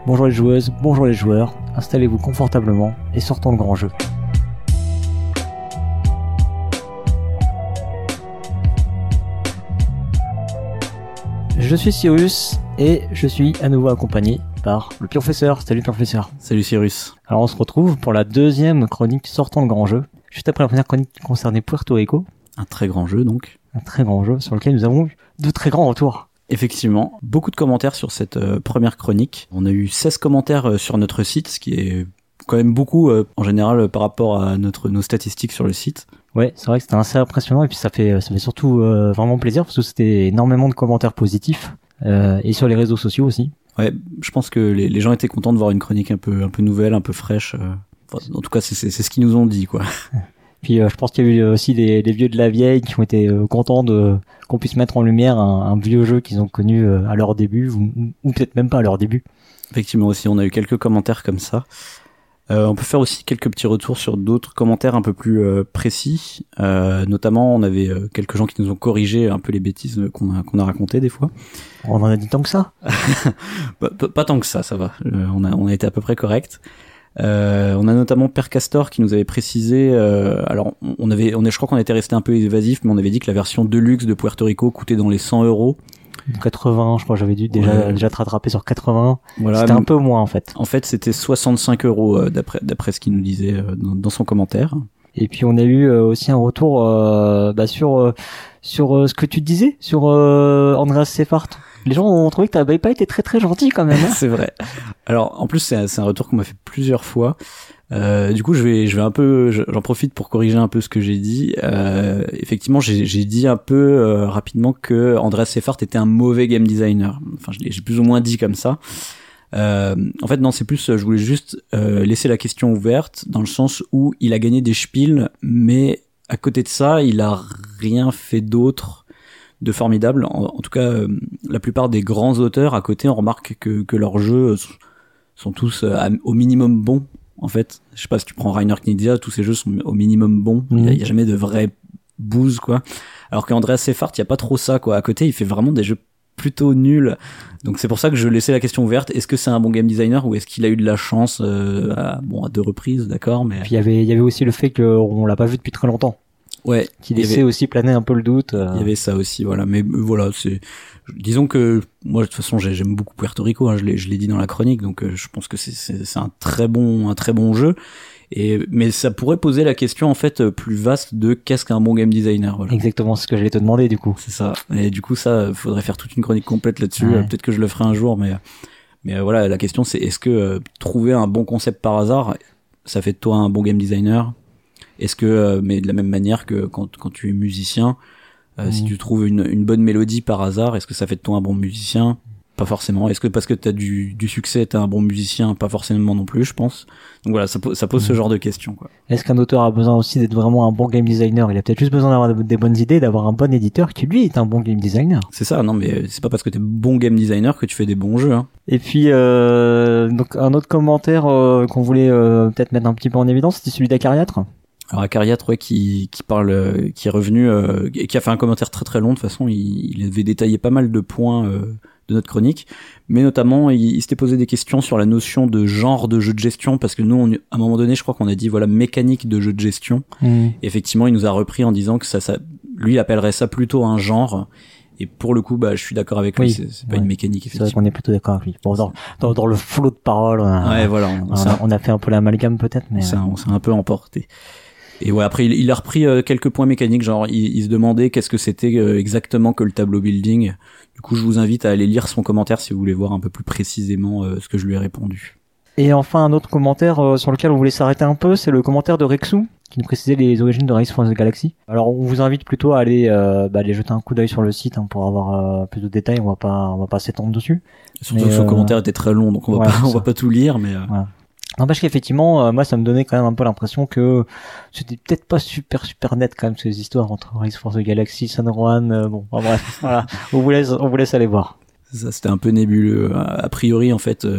Bonjour les joueuses, bonjour les joueurs, installez-vous confortablement et sortons le grand jeu. Je suis Cyrus et je suis à nouveau accompagné par le Pionfesseur. Salut Pionfesseur. Salut Cyrus. Alors on se retrouve pour la deuxième chronique Sortons le grand jeu, juste après la première chronique qui concernait Puerto Rico. Un très grand jeu donc. Un très grand jeu sur lequel nous avons eu de très grands retours. Effectivement, beaucoup de commentaires sur cette première chronique. On a eu 16 commentaires sur notre site, ce qui est quand même beaucoup en général par rapport à nos statistiques sur le site. Ouais, c'est vrai que c'était assez impressionnant et puis ça fait surtout vraiment plaisir parce que c'était énormément de commentaires positifs et sur les réseaux sociaux aussi. Ouais, je pense que les gens étaient contents de voir une chronique un peu nouvelle, un peu fraîche. Enfin, en tout cas, c'est ce qu'ils nous ont dit, quoi. Puis je pense qu'il y a eu aussi des vieux de la vieille qui ont été contents qu'on puisse mettre en lumière un vieux jeu qu'ils ont connu à leur début ou peut-être même pas à leur début. Effectivement aussi, on a eu quelques commentaires comme ça. On peut faire aussi quelques petits retours sur d'autres commentaires un peu plus précis. Notamment, on avait quelques gens qui nous ont corrigé un peu les bêtises qu'on a racontées des fois. On en a dit tant que ça. Pas tant que ça va. On a été à peu près correct. On a notamment Père Castor qui nous avait précisé. Alors, je crois qu'on était resté un peu évasif, mais on avait dit que la version Deluxe de Puerto Rico coûtait dans les 100 €. 80, je crois, j'avais dû déjà te rattraper sur 80. Voilà, c'était un peu moins en fait. En fait, c'était 65 € d'après ce qu'il nous disait dans son commentaire. Et puis on a eu aussi un retour sur ce que tu disais sur Andreas Seifert. Les gens ont trouvé que t'avais pas été très très gentil quand même. Hein. C'est vrai. Alors en plus c'est un retour qu'on m'a fait plusieurs fois. Du coup je vais un peu, j'en profite pour corriger un peu ce que j'ai dit. Effectivement j'ai dit un peu rapidement que Andreas Seifert était un mauvais game designer. Enfin j'ai plus ou moins dit comme ça. En fait non, c'est plus je voulais juste laisser la question ouverte dans le sens où il a gagné des spiels, mais à côté de ça il a rien fait d'autre de formidable. En tout cas la plupart des grands auteurs à côté, on remarque que leurs jeux sont tous au minimum bons. En fait, je sais pas si tu prends Rainer Knizia, tous ces jeux sont au minimum bons. Il y a jamais de vrai bouse, quoi. Alors qu'Andreas Seifert, il y a pas trop ça, quoi. À côté, il fait vraiment des jeux plutôt nuls. Donc c'est pour ça que je laissais la question ouverte. Est-ce que c'est un bon game designer ou est-ce qu'il a eu de la chance à 2 reprises, d'accord, mais puis il y avait aussi le fait qu'on l'a pas vu depuis très longtemps. Ouais, qui laissait aussi planer un peu le doute. Il y avait ça aussi, voilà. Mais voilà, disons que moi de toute façon j'aime beaucoup Puerto Rico, hein, je l'ai dit dans la chronique, donc je pense que c'est un très bon jeu. Mais ça pourrait poser la question en fait plus vaste de qu'est-ce qu'un bon game designer. Voilà. Exactement, c'est ce que j'allais te demander du coup. C'est ça. Et du coup ça, faudrait faire toute une chronique complète là-dessus. Ouais. Peut-être que je le ferai un jour, mais voilà, la question c'est est-ce que trouver un bon concept par hasard, ça fait de toi un bon game designer? Est-ce que, mais de la même manière que quand tu es musicien, si tu trouves une bonne mélodie par hasard, est-ce que ça fait de toi un bon musicien? Pas forcément. Est-ce que parce que t'as du succès, t'es un bon musicien? Pas forcément non plus, je pense. Donc voilà, ça pose ce genre de questions, quoi. Est-ce qu'un auteur a besoin aussi d'être vraiment un bon game designer? Il a peut-être juste besoin d'avoir des bonnes idées, d'avoir un bon éditeur qui lui est un bon game designer. C'est ça, non mais c'est pas parce que t'es bon game designer que tu fais des bons jeux, hein. Et puis donc un autre commentaire qu'on voulait peut-être mettre un petit peu en évidence, c'était celui d'Acariatre. Alors Acariatre, ouais, qui est revenu, qui a fait un commentaire très très long. De toute façon, il avait détaillé pas mal de points de notre chronique, mais notamment il s'était posé des questions sur la notion de genre de jeu de gestion, parce que nous, à un moment donné, je crois qu'on a dit voilà mécanique de jeu de gestion. Et effectivement, il nous a repris en disant que ça, lui, il appellerait ça plutôt un genre. Et pour le coup, je suis d'accord avec lui. Oui, c'est pas une mécanique, effectivement. C'est vrai qu'on est plutôt d'accord avec lui. Bon, dans le flot de paroles, on a fait un peu l'amalgame peut-être, mais on s'est un peu emporté. Et ouais, après il a repris quelques points mécaniques, genre il se demandait qu'est-ce que c'était exactement que le tableau building. Du coup, je vous invite à aller lire son commentaire si vous voulez voir un peu plus précisément ce que je lui ai répondu. Et enfin, un autre commentaire sur lequel on voulait s'arrêter un peu, c'est le commentaire de Rexou qui nous précisait les origines de Rise for the Galaxy. Alors, on vous invite plutôt à aller jeter un coup d'œil sur le site pour avoir plus de détails. On va pas s'étendre dessus. Surtout que son commentaire était très long, donc on va pas tout lire, mais voilà. N'empêche qu'effectivement, moi, ça me donnait quand même un peu l'impression que c'était peut-être pas super net quand même ces histoires entre Rise for the Galaxy, Sunrun, bref, voilà. On vous laisse aller voir. Ça, c'était un peu nébuleux. A priori, en fait,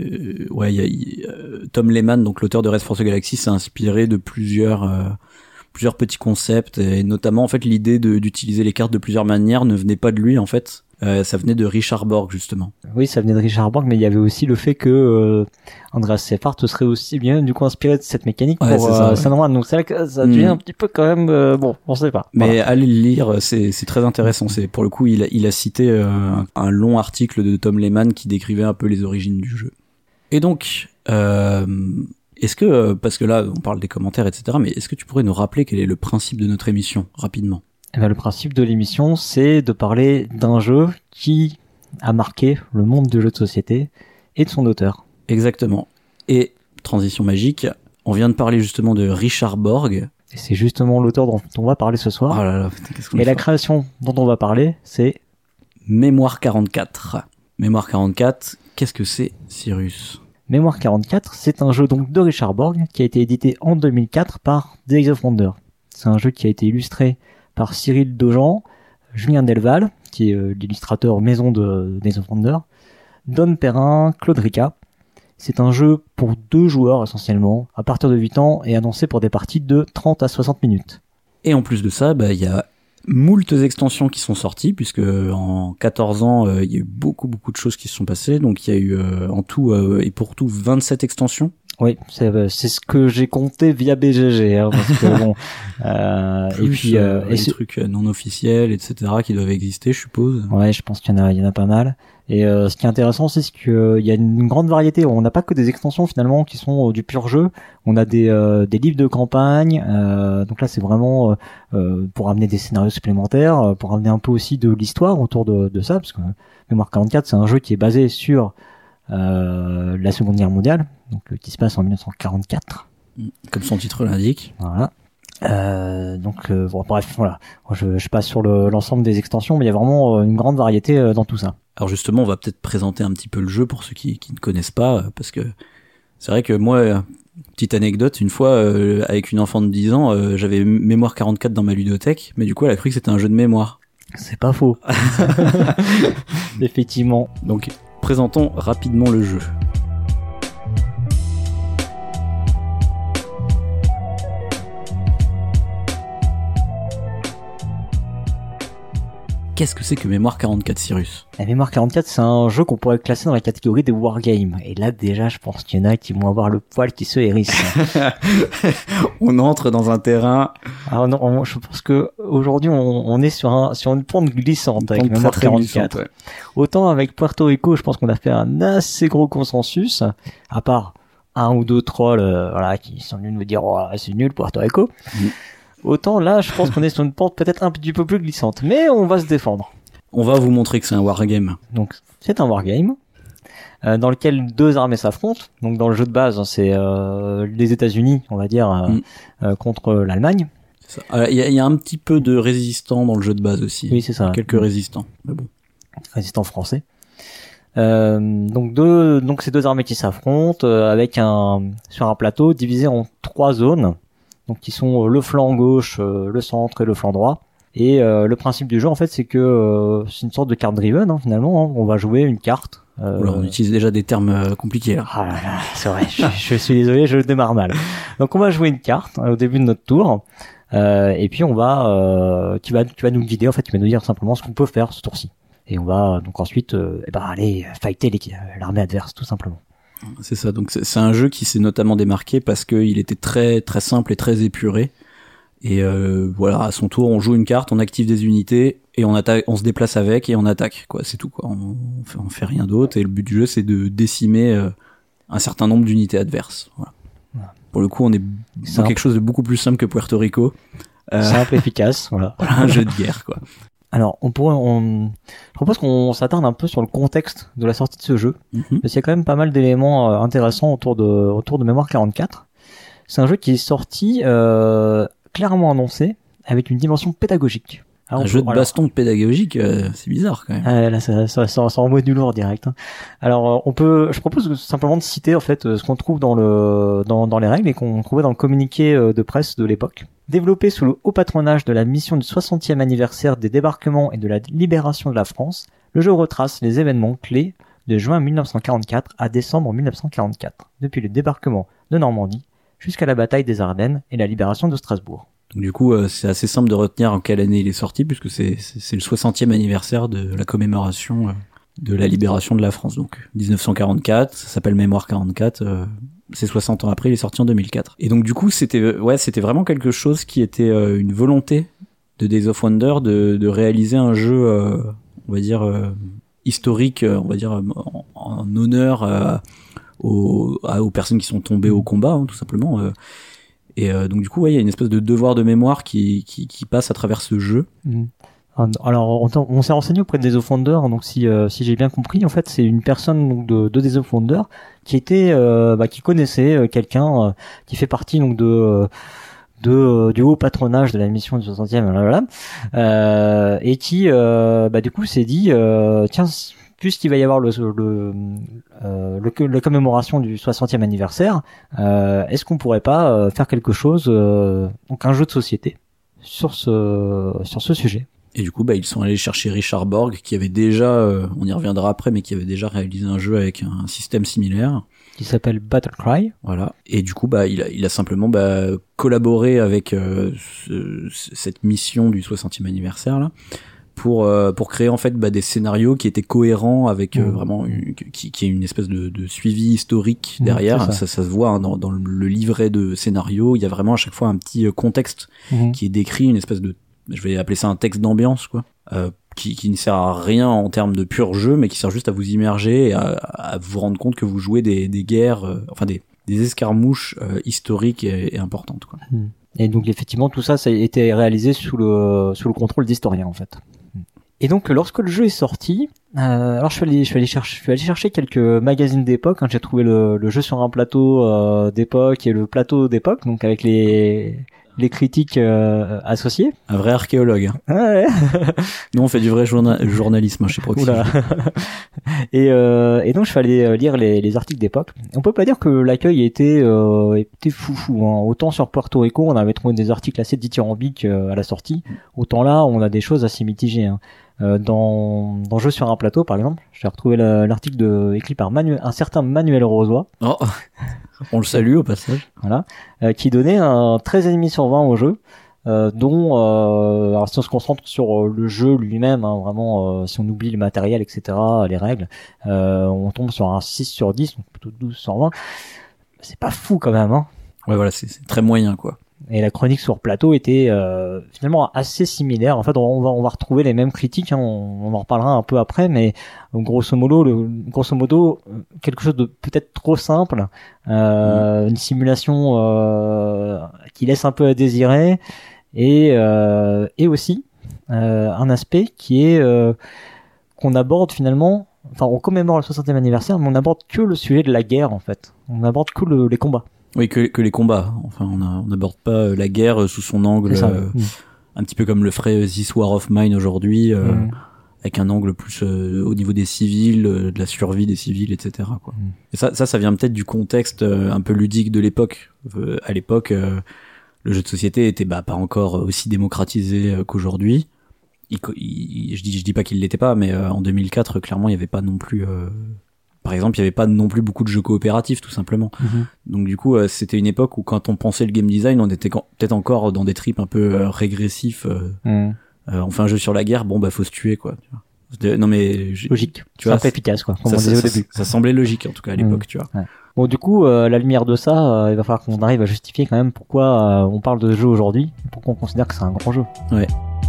Tom Lehman, donc l'auteur de Rise for the Galaxy, s'est inspiré de plusieurs petits concepts, et notamment, en fait, l'idée d'utiliser les cartes de plusieurs manières ne venait pas de lui, en fait. Ça venait de Richard Borg, justement. Oui, ça venait de Richard Borg, mais il y avait aussi le fait que Andreas Seyfarth serait aussi bien du coup inspiré de cette mécanique pour Sandman. Donc c'est là que ça devient un petit peu quand même bon, on sait pas. Mais allez le lire, c'est très intéressant. C'est pour le coup, il a cité un long article de Tom Lehman qui décrivait un peu les origines du jeu. Et donc, est-ce que parce que là on parle des commentaires, etc. Mais est-ce que tu pourrais nous rappeler quel est le principe de notre émission rapidement? Eh bien, le principe de l'émission, c'est de parler d'un jeu qui a marqué le monde du jeu de société et de son auteur. Exactement. Et, transition magique, on vient de parler justement de Richard Borg. Et c'est justement l'auteur dont on va parler ce soir. Oh là là, putain, qu'est-ce qu'on et la création dont on va parler, c'est... Mémoire 44. Mémoire 44, qu'est-ce que c'est, Cyrus? Mémoire 44, c'est un jeu donc de Richard Borg qui a été édité en 2004 par Days of Wonder. C'est un jeu qui a été illustré par Cyril Dojan, Julien Delval, qui est l'illustrateur maison de Days of Wonder, Don Perrin, Claude Rica. C'est un jeu pour 2 joueurs essentiellement, à partir de 8 ans, et annoncé pour des parties de 30 à 60 minutes. Et en plus de ça, il y a moultes extensions qui sont sorties, puisque en 14 ans, il y a eu beaucoup de choses qui se sont passées, donc il y a eu en tout, et pour tout, 27 extensions. Oui, c'est ce que j'ai compté via BGG, hein, parce que bon, plus, et puis les trucs non officiels, etc., qui doivent exister, je suppose. Ouais, je pense qu'il y en a pas mal. Et ce qui est intéressant, c'est que il y a une grande variété. On n'a pas que des extensions finalement qui sont du pur jeu. On a des livres de campagne. Donc là, c'est vraiment pour amener des scénarios supplémentaires, pour amener un peu aussi de l'histoire autour de ça, parce que Mémoire 44, c'est un jeu qui est basé sur la Seconde Guerre mondiale, donc qui se passe en 1944. Comme son titre l'indique. Voilà. Bon, bref, voilà. Je passe sur l'ensemble des extensions, mais il y a vraiment une grande variété dans tout ça. Alors justement, on va peut-être présenter un petit peu le jeu pour ceux qui ne connaissent pas, parce que c'est vrai que moi, petite anecdote, une fois, avec une enfant de 10 ans, j'avais Mémoire 44 dans ma ludothèque, mais du coup, elle a cru que c'était un jeu de mémoire. C'est pas faux. Effectivement. Donc, présentons rapidement le jeu. Qu'est-ce que c'est que Mémoire 44, Cyrus? La Mémoire 44, c'est un jeu qu'on pourrait classer dans la catégorie des wargames. Et là, déjà, je pense qu'il y en a qui vont avoir le poil qui se hérisse. On entre dans un terrain... Alors non, je pense que aujourd'hui, on est sur une pente glissante avec Mémoire 44. Ouais. Autant avec Puerto Rico, je pense qu'on a fait un assez gros consensus, à part un ou deux trolls, voilà, qui sont venus nous dire, oh, c'est nul Puerto Rico. Autant là, je pense qu'on est sur une pente peut-être un petit peu plus glissante, mais on va se défendre. On va vous montrer que c'est un wargame. Donc, c'est un wargame dans lequel 2 armées s'affrontent. Donc, dans le jeu de base, c'est les États-Unis, on va dire, contre l'Allemagne. Il y a un petit peu de résistants dans le jeu de base aussi. Oui, c'est ça. Quelques résistants, mais bon. Résistants français. Donc ces 2 armées qui s'affrontent avec sur un plateau divisé en 3 zones. Donc qui sont le flanc gauche, le centre et le flanc droit. Et le principe du jeu en fait c'est que c'est une sorte de carte driven hein, finalement. Hein. On va jouer une carte. Oula, on utilise déjà des termes compliqués là. Ah là là, c'est vrai. je suis désolé, je démarre mal. Donc on va jouer une carte au début de notre tour. Et puis on va, tu vas nous guider en fait, tu vas nous dire simplement ce qu'on peut faire ce tour-ci. Et on va donc ensuite aller fighter l'armée adverse tout simplement. C'est ça, donc c'est un jeu qui s'est notamment démarqué parce qu'il était très très simple et très épuré. Et voilà, à son tour, on joue une carte, on active des unités et on attaque, on se déplace avec et on attaque, quoi. C'est tout, quoi. On fait rien d'autre et le but du jeu c'est de décimer un certain nombre d'unités adverses. Voilà. Pour le coup, on est dans quelque chose de beaucoup plus simple que Puerto Rico. Simple, efficace, voilà. Un jeu de guerre, quoi. Alors, je propose qu'on s'attarde un peu sur le contexte de la sortie de ce jeu, parce qu'il y a quand même pas mal d'éléments intéressants autour de Mémoire 44. C'est un jeu qui est sorti clairement annoncé avec une dimension pédagogique. Alors, un jeu de baston pédagogique, c'est bizarre quand même. Là, ça envoie du lourd direct. Hein. Alors, je propose simplement de citer en fait ce qu'on trouve dans les règles et qu'on trouvait dans le communiqué de presse de l'époque. Développé sous le haut patronage de la mission du 60e anniversaire des débarquements et de la libération de la France, le jeu retrace les événements clés de juin 1944 à décembre 1944, depuis le débarquement de Normandie jusqu'à la bataille des Ardennes et la libération de Strasbourg. Donc du coup, c'est assez simple de retenir en quelle année il est sorti, puisque c'est le 60e anniversaire de la commémoration de la libération de la France. Donc 1944, ça s'appelle Mémoire 44. C'est 60 ans après, il est sorti en 2004. Et donc du coup, c'était vraiment quelque chose qui était une volonté de Days of Wonder de réaliser un jeu, on va dire historique, on va dire en honneur aux personnes qui sont tombées au combat, hein, tout simplement. Et donc du coup, il y a une espèce de devoir de mémoire qui passe à travers ce jeu. Alors, on s'est renseigné auprès de Days of Wonder, donc si j'ai bien compris, en fait, c'est une personne donc de Days of Wonder qui était, qui connaissait quelqu'un qui fait partie donc du haut patronage de la mission du 60e, et qui, du coup, s'est dit, tiens, puisqu'il va y avoir la commémoration du 60e anniversaire, est-ce qu'on pourrait pas faire quelque chose, donc un jeu de société sur ce sujet. Et du coup, ils sont allés chercher Richard Borg, qui avait déjà, on y reviendra après, mais qui avait déjà réalisé un jeu avec un système similaire. Qui s'appelle Battlecry. Voilà. Et du coup, il a simplement, collaboré avec, cette mission du 60e anniversaire, là, pour créer, en fait, des scénarios qui étaient cohérents avec, vraiment, qui est une espèce de suivi historique derrière. Ça se voit, hein, dans le livret de scénario. Il y a vraiment à chaque fois un petit contexte qui est décrit, une espèce de, je vais appeler ça un texte d'ambiance, quoi, qui ne sert à rien en termes de pur jeu, mais qui sert juste à vous immerger et à vous rendre compte que vous jouez des guerres, des escarmouches historiques et importantes, quoi. Et donc effectivement tout ça a été réalisé sous le contrôle d'historiens, en fait. Et donc lorsque le jeu est sorti, alors je suis allé chercher quelques magazines d'époque, hein. J'ai trouvé le jeu sur un plateau d'époque et le plateau d'époque, donc avec les critiques associées. Un vrai archéologue. Hein. Ouais. Nous on fait du vrai journalisme chez Proxy. Et donc je suis allé lire les articles d'époque. On peut pas dire que l'accueil était foufou, hein. Autant sur Puerto Rico on avait trouvé des articles assez dithyrambiques à la sortie, autant là on a des choses assez mitigées, hein. Dans Jeu sur un plateau par exemple, j'ai retrouvé l'article écrit par un certain Manuel Rosoy. Oh. On le salue au passage. Voilà, qui donnait un 13,5 sur 20 au jeu, dont alors si on se concentre sur le jeu lui-même, hein, vraiment, si on oublie le matériel, etc., les règles, on tombe sur un 6 sur 10, donc plutôt 12 sur 20. C'est pas fou quand même, hein. Ouais, voilà, c'est très moyen, quoi. Et la chronique sur plateau était finalement assez similaire. En fait, on va retrouver les mêmes critiques, hein, on en reparlera un peu après, mais grosso modo, quelque chose de peut-être trop simple, une simulation qui laisse un peu à désirer, et aussi un aspect qui est qu'on aborde finalement. Enfin, on commémore le 60e anniversaire, mais on aborde que le sujet de la guerre, en fait. On aborde que les combats. Oui, que les combats. Enfin, on n'aborde pas la guerre sous son angle, un petit peu comme le ferait This War of Mine aujourd'hui, avec un angle plus au niveau des civils, de la survie des civils, etc., quoi. Et ça vient peut-être du contexte un peu ludique de l'époque. À l'époque, le jeu de société était pas encore aussi démocratisé qu'aujourd'hui. Je dis pas qu'il l'était pas, mais en 2004, clairement, il y avait pas non plus. Par exemple, il y avait pas non plus beaucoup de jeux coopératifs, tout simplement. Donc du coup, c'était une époque où quand on pensait le game design, on était peut-être encore dans des trips un peu régressifs. On fait un jeu sur la guerre, faut se tuer, quoi. Non mais logique. Tu vois, simple, efficace, quoi. Comme on disait au début. Ça semblait logique en tout cas à l'époque, tu vois. Ouais. Bon, du coup, à la lumière de ça, il va falloir qu'on arrive à justifier quand même pourquoi on parle de ce jeu aujourd'hui, pourquoi on considère que c'est un grand jeu. Ouais.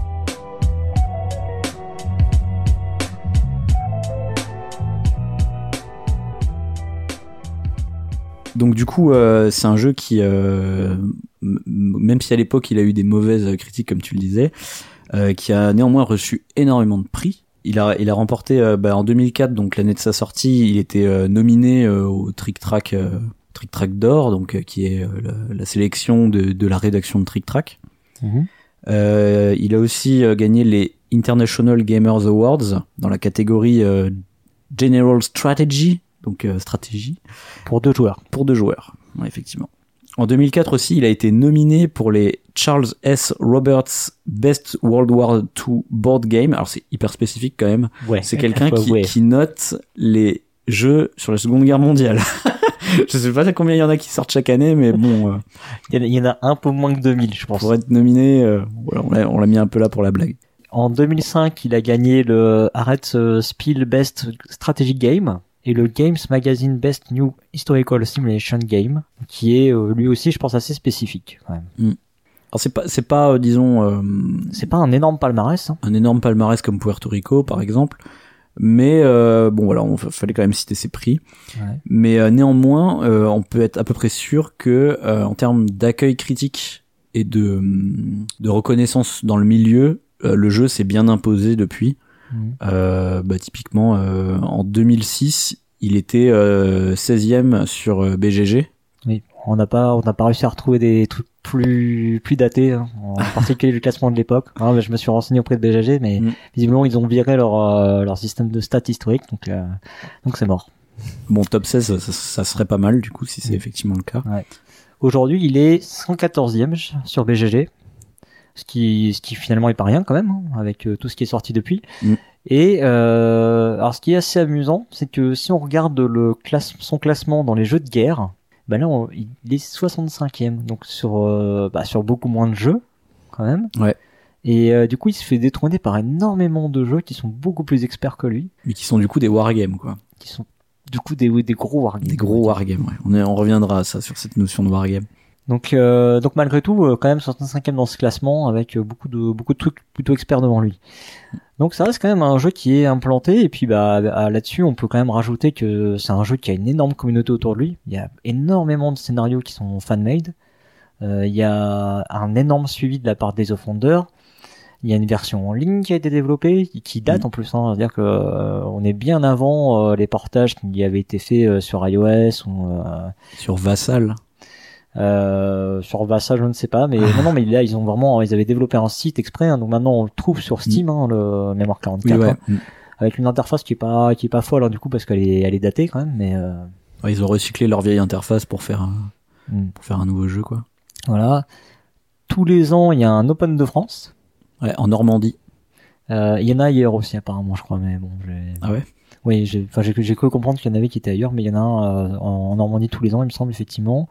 Donc du coup, c'est un jeu qui, même si à l'époque il a eu des mauvaises critiques comme tu le disais, qui a néanmoins reçu énormément de prix. Il a remporté en 2004, donc l'année de sa sortie, il était nominé au Trick Track d'or, donc qui est la sélection de la rédaction de Trick Track. Il a aussi gagné les International Gamers Awards dans la catégorie General Strategy. Donc stratégie. Pour 2 joueurs. Pour 2 joueurs, ouais, effectivement. En 2004 aussi, il a été nominé pour les Charles S. Roberts Best World War II Board Game. Alors c'est hyper spécifique quand même. Ouais. C'est quelqu'un qui note les jeux sur la Seconde Guerre mondiale. Je sais pas combien il y en a qui sortent chaque année, mais bon. Il y en a un peu moins que 2000, je pense. Pour être nominé, voilà, on l'a mis un peu là pour la blague. En 2005, il a gagné le Arets Spiel Best Strategic Game et le Games Magazine Best New Historical Simulation Game, qui est lui aussi, je pense, assez spécifique. Quand même. Alors c'est pas disons c'est pas un énorme palmarès, hein. Un énorme palmarès comme Puerto Rico par exemple, mais bon voilà, fallait quand même citer ses prix. Ouais. Mais néanmoins, on peut être à peu près sûr que en termes d'accueil critique et de reconnaissance dans le milieu, le jeu s'est bien imposé depuis. Typiquement en 2006, il était 16e sur BGG. Oui, on n'a pas réussi à retrouver des trucs plus datés, hein, en particulier le classement de l'époque. Mais je me suis renseigné auprès de BGG, mais visiblement ils ont viré leur système de stats historique, donc c'est mort. Bon, top 16, ça serait pas mal du coup si c'est effectivement le cas. Ouais. Aujourd'hui, il est 114e sur BGG. Ce qui finalement est pas rien quand même, hein, avec tout ce qui est sorti depuis. Et alors ce qui est assez amusant, c'est que si on regarde son classement dans les jeux de guerre, là il est 65e, donc sur beaucoup moins de jeux quand même. Ouais. Et du coup, il se fait détrôner par énormément de jeux qui sont beaucoup plus experts que lui. Mais qui sont du coup des wargames, quoi. Qui sont du coup des gros wargames. Des gros wargames, ouais. On reviendra à ça, sur cette notion de wargame. Donc malgré tout, quand même 65e dans ce classement avec beaucoup de trucs plutôt experts devant lui. Donc ça reste quand même un jeu qui est implanté, et puis là-dessus on peut quand même rajouter que c'est un jeu qui a une énorme communauté autour de lui. Il y a énormément de scénarios qui sont fan-made. Il y a un énorme suivi de la part des Founders. Il y a une version en ligne qui a été développée, qui date en plus, hein, c'est-à-dire que on est bien avant les portages qui avaient été faits sur iOS ou sur Vassal. Sur Vassal, je ne sais pas, mais non, mais là ils avaient développé un site exprès, hein, donc maintenant on le trouve sur Steam, hein, le Mémoire 44, oui, ouais. hein, avec une interface qui est pas folle, hein, du coup, parce qu'elle est datée quand même, mais ouais, ils ont recyclé leur vieille interface pour faire un nouveau jeu, quoi. Voilà. Tous les ans, il y a un Open de France. Ouais, en Normandie. Il y en a ailleurs aussi apparemment, je crois, mais bon. Ah ouais. Oui, j'ai cru comprendre qu'il y en avait qui étaient ailleurs, mais il y en a un en Normandie tous les ans, il me semble, effectivement.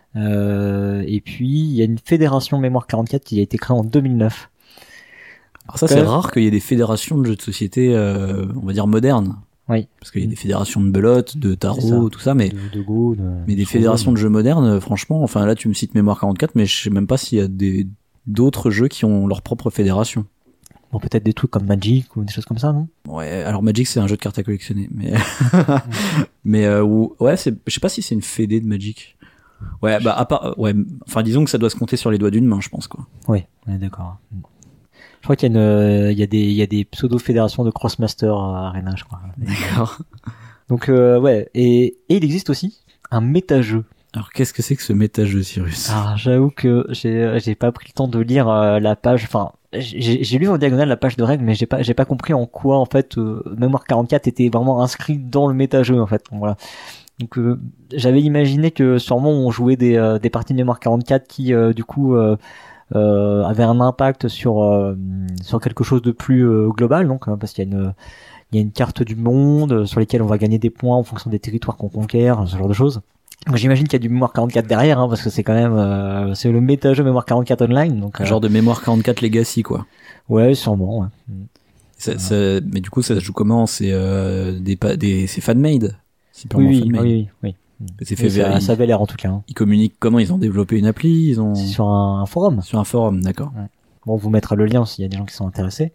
Et puis il y a une fédération Mémoire 44 qui a été créée en 2009. Alors ça, c'est rare qu'il y ait des fédérations de jeux de société, on va dire modernes. Oui. Parce qu'il y a des fédérations de belote, de tarot, tout ça, mais de Go, mais des fédérations de jeux modernes, franchement, enfin là tu me cites Mémoire 44, mais je sais même pas s'il y a d'autres jeux qui ont leur propre fédération. Bon, peut-être des trucs comme Magic ou des choses comme ça, non? Ouais, alors Magic c'est un jeu de cartes à collectionner, mais mais ouais, je sais pas si c'est une fédé de Magic. Ouais, enfin disons que ça doit se compter sur les doigts d'une main, je pense, quoi. Oui, d'accord. Je crois qu'il y a des pseudo-fédérations de Crossmaster Arena, je crois. D'accord. Donc ouais, et il existe aussi un méta-jeu. Alors qu'est-ce que c'est que ce méta-jeu, Cyrus? Alors j'avoue que j'ai pas pris le temps de lire la page, enfin j'ai lu en diagonale la page de règles, mais j'ai pas compris en quoi en fait Mémoire 44 était vraiment inscrit dans le méta-jeu en fait. Bon, voilà. Donc j'avais imaginé que sûrement on jouait des parties de Mémoire 44 qui du coup avaient un impact sur quelque chose de plus global, donc parce qu'il y a une carte du monde sur lesquelles on va gagner des points en fonction des territoires qu'on conquiert, ce genre de choses. Donc j'imagine qu'il y a du Mémoire 44 derrière, hein, parce que c'est quand même c'est le méta-jeu Mémoire 44 online, donc un genre de Mémoire 44 Legacy, quoi. Ouais, sûrement. Ouais. Mais du coup ça se joue comment? C'est c'est fan-made. Oui. C'est fait ça avait l'air en tout cas. Hein. Ils communiquent comment? Ils ont développé une appli? C'est sur un forum. Sur un forum, d'accord. Ouais. Bon, on vous mettra le lien s'il y a des gens qui sont intéressés.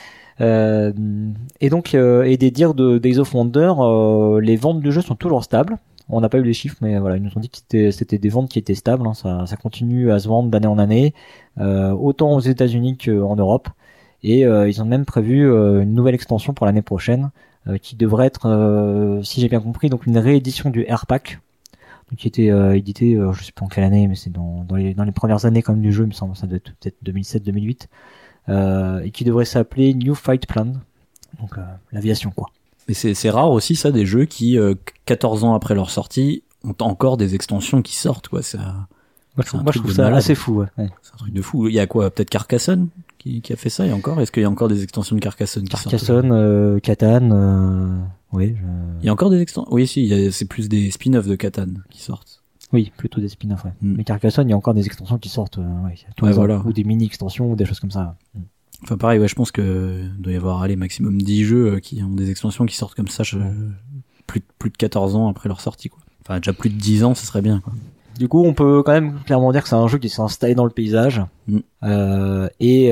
Et donc, et des dires de Days of Wonder, les ventes du jeu sont toujours stables. On n'a pas eu les chiffres, mais voilà, ils nous ont dit que c'était des ventes qui étaient stables. Hein. Ça continue à se vendre d'année en année, autant aux États-Unis qu'en Europe. Et ils ont même prévu une nouvelle extension pour l'année prochaine, qui devrait être, si j'ai bien compris, donc une réédition du R-Pack, qui était édité, je sais pas en quelle année, mais c'est dans les premières années quand même du jeu, il me semble, ça doit être peut-être 2007-2008, et qui devrait s'appeler New Fight Plan, donc l'aviation quoi. Mais c'est rare aussi ça, des jeux qui 14 ans après leur sortie ont encore des extensions qui sortent, quoi. Moi je trouve ça assez fou, ouais. C'est un truc de fou. Il y a quoi, peut-être Carcassonne qui a fait ça, et encore, est-ce qu'il y a encore des extensions de Carcassonne qui sortent? Carcassonne, Catan, Oui. Il y a encore des extensions. Oui, si, c'est plus des spin-offs de Catan qui sortent. Oui, plutôt des spin-offs, ouais. Mais Carcassonne, il y a encore des extensions qui sortent, voilà. Ou des mini-extensions, ou des choses comme ça. Enfin, pareil, ouais, je pense que doit y avoir, maximum 10 jeux qui ont des extensions qui sortent comme ça, plus de 14 ans après leur sortie, quoi. Enfin, déjà plus de 10 ans, ce serait bien, quoi. Du coup, on peut quand même clairement dire que c'est un jeu qui s'est installé dans le paysage, et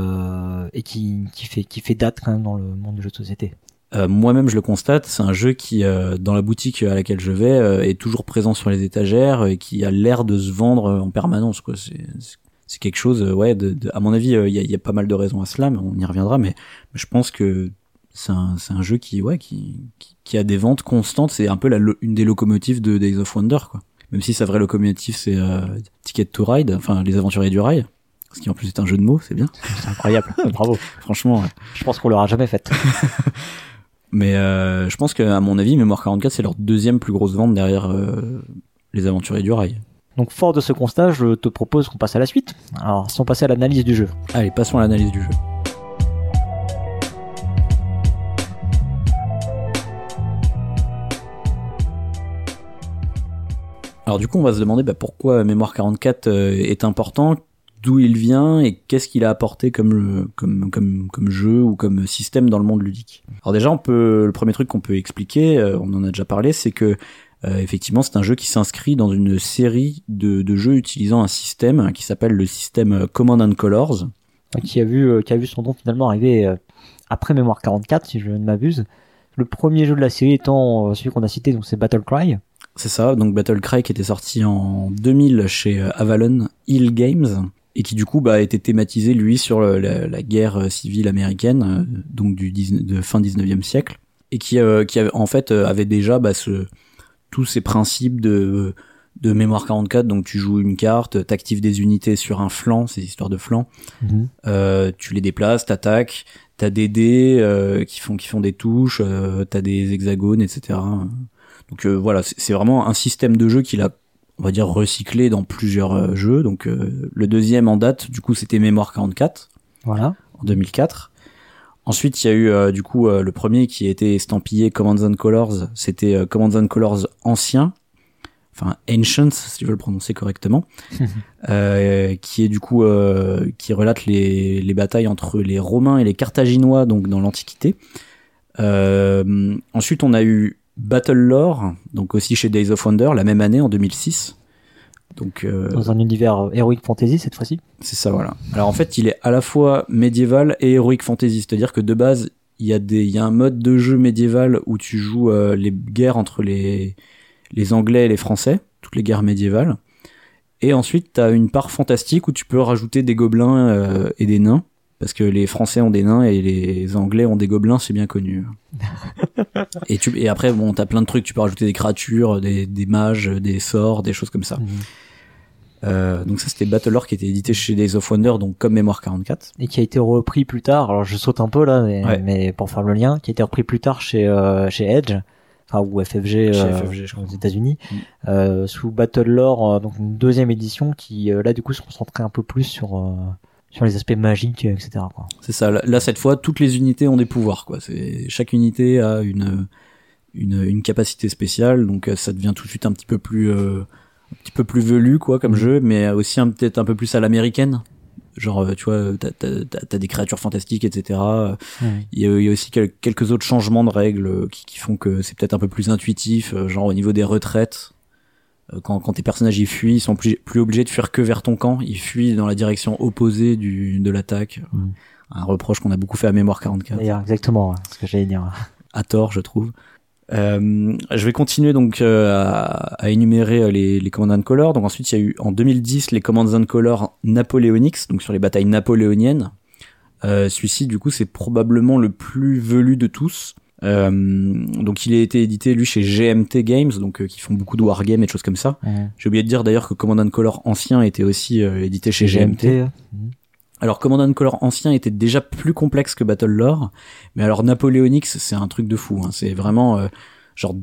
qui fait date quand même dans le monde du jeu de société. Moi-même, je le constate, c'est un jeu qui, dans la boutique à laquelle je vais, est toujours présent sur les étagères et qui a l'air de se vendre en permanence, quoi. C'est quelque chose, à mon avis, il y a pas mal de raisons à cela, mais on y reviendra, mais je pense que c'est un jeu qui a des ventes constantes, c'est un peu une des locomotives de Days of Wonder, quoi. Même si sa vraie locomotive, c'est Ticket to Ride, enfin, les aventuriers du rail. Ce qui en plus est un jeu de mots, c'est bien. C'est incroyable. Bravo. Franchement, ouais. Je pense qu'on l'aura jamais faite. Mais je pense qu'à mon avis, Mémoire 44, c'est leur deuxième plus grosse vente derrière les aventuriers du rail. Donc fort de ce constat, je te propose qu'on passe à la suite. Alors, si on passait à l'analyse du jeu. Allez, passons à l'analyse du jeu. Alors du coup, on va se demander pourquoi Mémoire 44 est important, d'où il vient et qu'est-ce qu'il a apporté comme jeu ou comme système dans le monde ludique. Alors déjà, le premier truc qu'on peut expliquer, on en a déjà parlé, c'est que effectivement, c'est un jeu qui s'inscrit dans une série de jeux utilisant un système qui s'appelle le système Command and Colors, qui a vu son nom finalement arriver après Mémoire 44, si je ne m'abuse. Le premier jeu de la série étant celui qu'on a cité, donc c'est Battle Cry. C'est ça, donc Battle Cry qui était sorti en 2000 chez Avalon Hill Games et qui du coup a été thématisé lui sur la guerre civile américaine, donc de fin 19e siècle, et qui avait, en fait avait déjà tous ces principes de Mémoire 44, donc tu joues une carte, t'actives des unités sur un flanc, ces histoires de flanc, tu les déplaces, t'attaques, t'as des dés qui font des touches, t'as des hexagones, etc. Donc voilà, c'est vraiment un système de jeu qu'il a, on va dire, recyclé dans plusieurs jeux. Donc le deuxième en date, du coup, c'était Mémoire 44, voilà, en 2004. Ensuite, il y a eu du coup le premier qui a été estampillé Commands and Colors, c'était Commands and Colors ancien, enfin Ancients si je veux le prononcer correctement, qui est du coup qui relate les batailles entre les Romains et les Carthaginois, donc dans l'Antiquité. Ensuite, on a eu Battle Lore, donc aussi chez Days of Wonder, la même année, en 2006. Donc, dans un univers Heroic Fantasy cette fois-ci. C'est ça, voilà. Alors en fait, il est à la fois médiéval et Heroic Fantasy, c'est-à-dire que de base, il y a un mode de jeu médiéval où tu joues les guerres entre les Anglais et les Français, toutes les guerres médiévales. Et ensuite, t'as une part fantastique où tu peux rajouter des gobelins et des nains. Parce que les Français ont des nains et les Anglais ont des gobelins, c'est bien connu. Et après, bon, t'as plein de trucs, tu peux rajouter des créatures, des mages, des sorts, des choses comme ça. Donc ça, c'était Battle Lore qui était édité chez Days of Wonder, donc comme Mémoire 44. Et qui a été repris plus tard, alors je saute un peu là, mais pour faire le lien, qui a été repris plus tard chez Edge, enfin, ou FFG, je crois, aux États-Unis, sous Battle Lore, donc une deuxième édition qui, là, du coup, se concentrait un peu plus sur les aspects magiques, etc., quoi. C'est ça. Là, cette fois, toutes les unités ont des pouvoirs, quoi. Chaque unité a une capacité spéciale, donc ça devient tout de suite un petit peu plus velu, quoi, comme jeu, mais aussi peut-être un peu plus à l'américaine. Genre, tu vois, t'as des créatures fantastiques, etc. Il y a aussi quelques autres changements de règles qui font que c'est peut-être un peu plus intuitif, genre au niveau des retraites. Quand tes personnages ils fuient, ils sont plus obligés de fuir que vers ton camp, ils fuient dans la direction opposée de l'attaque. Un reproche qu'on a beaucoup fait à Mémoire 44. D'ailleurs, exactement, ce que j'allais dire. À tort, je trouve. Je vais continuer donc à énumérer les Commands and Colors. Donc ensuite, il y a eu en 2010 les Commands and Colors Napoleonics, donc sur les batailles napoléoniennes. Celui-ci, du coup, c'est probablement le plus velu de tous. Donc il a été édité lui chez GMT Games, donc qui font beaucoup de wargames et de choses comme ça. J'ai oublié de dire d'ailleurs que Command & Color ancien était aussi édité chez GMT. Alors Command & Color ancien était déjà plus complexe que Battle Lore, mais alors Napoleonics c'est un truc de fou, hein. C'est vraiment genre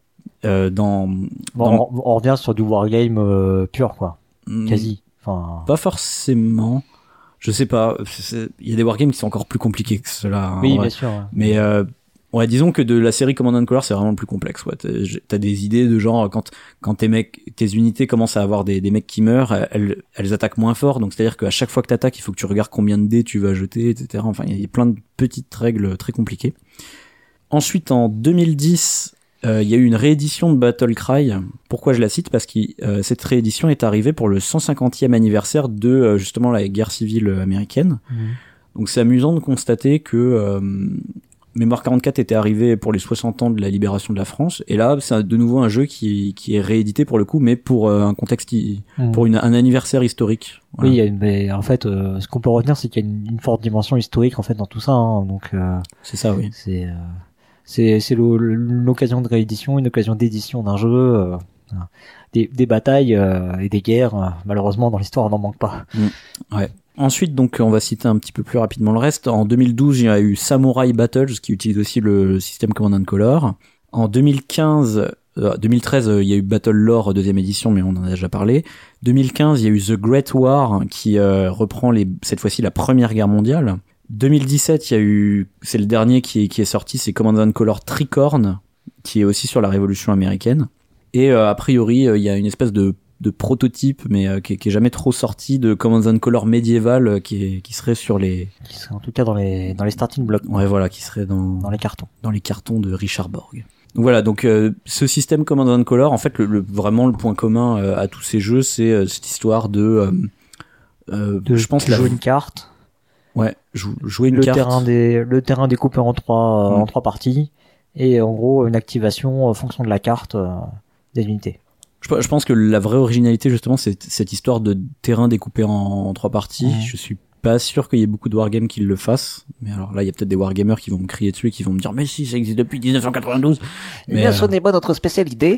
on revient sur du wargame pur, quoi. Quasi. Enfin, pas forcément. Je sais pas, il y a des wargames qui sont encore plus compliqués que cela. Oui, bien sûr. Mais Ouais, disons que de la série Command & Color, c'est vraiment le plus complexe. Ouais, t'as des idées de genre quand tes unités commencent à avoir des mecs qui meurent, elles attaquent moins fort. Donc c'est-à-dire qu'à chaque fois que t'attaques, il faut que tu regardes combien de dés tu vas jeter, etc. Enfin, il y a plein de petites règles très compliquées. Ensuite, en 2010, il y a eu une réédition de Battle Cry. Pourquoi je la cite? Parce que cette réédition est arrivée pour le 150e anniversaire de justement la guerre civile américaine. Donc c'est amusant de constater que Mémoire 44 était arrivé pour les 60 ans de la libération de la France, et là c'est de nouveau un jeu qui est réédité pour le coup, mais pour un contexte, pour un anniversaire historique. Voilà. Oui, mais en fait, ce qu'on peut retenir, c'est qu'il y a une forte dimension historique en fait dans tout ça. Hein, donc c'est ça, oui. C'est l'occasion de réédition, une occasion d'édition d'un jeu. Des batailles et des guerres, malheureusement dans l'histoire on n'en manque pas. Ouais. Ensuite, donc, on va citer un petit peu plus rapidement le reste. En 2012, il y a eu Samurai Battles, qui utilise aussi le système Command & Color. En 2013, il y a eu Battle Lore, deuxième édition, mais on en a déjà parlé. 2015, il y a eu The Great War, qui reprend cette fois-ci la Première Guerre mondiale. 2017, c'est le dernier qui est sorti, c'est Command & Color Tricorn, qui est aussi sur la Révolution américaine. Et a priori, il y a une espèce de prototype, mais qui est jamais trop sorti, de Command & Color médiéval, qui serait sur les... Qui serait en tout cas dans les starting blocks. Ouais, voilà, qui serait dans les cartons. Dans les cartons de Richard Borg. Donc voilà, donc ce système Command & Color, en fait, vraiment le point commun à tous ces jeux, c'est cette histoire de je pense jouer une carte. Ouais, jouer une carte. Le terrain découpé en trois parties, et en gros une activation en fonction de la carte des unités. Je pense que la vraie originalité, justement, c'est cette histoire de terrain découpé en 3 parties. Je suis pas sûr qu'il y ait beaucoup de wargames qui le fassent. Mais alors là, il y a peut-être des wargamers qui vont me crier dessus et qui vont me dire, mais si, ça existe depuis 1992. Mais bien, ce n'est pas notre spécialité.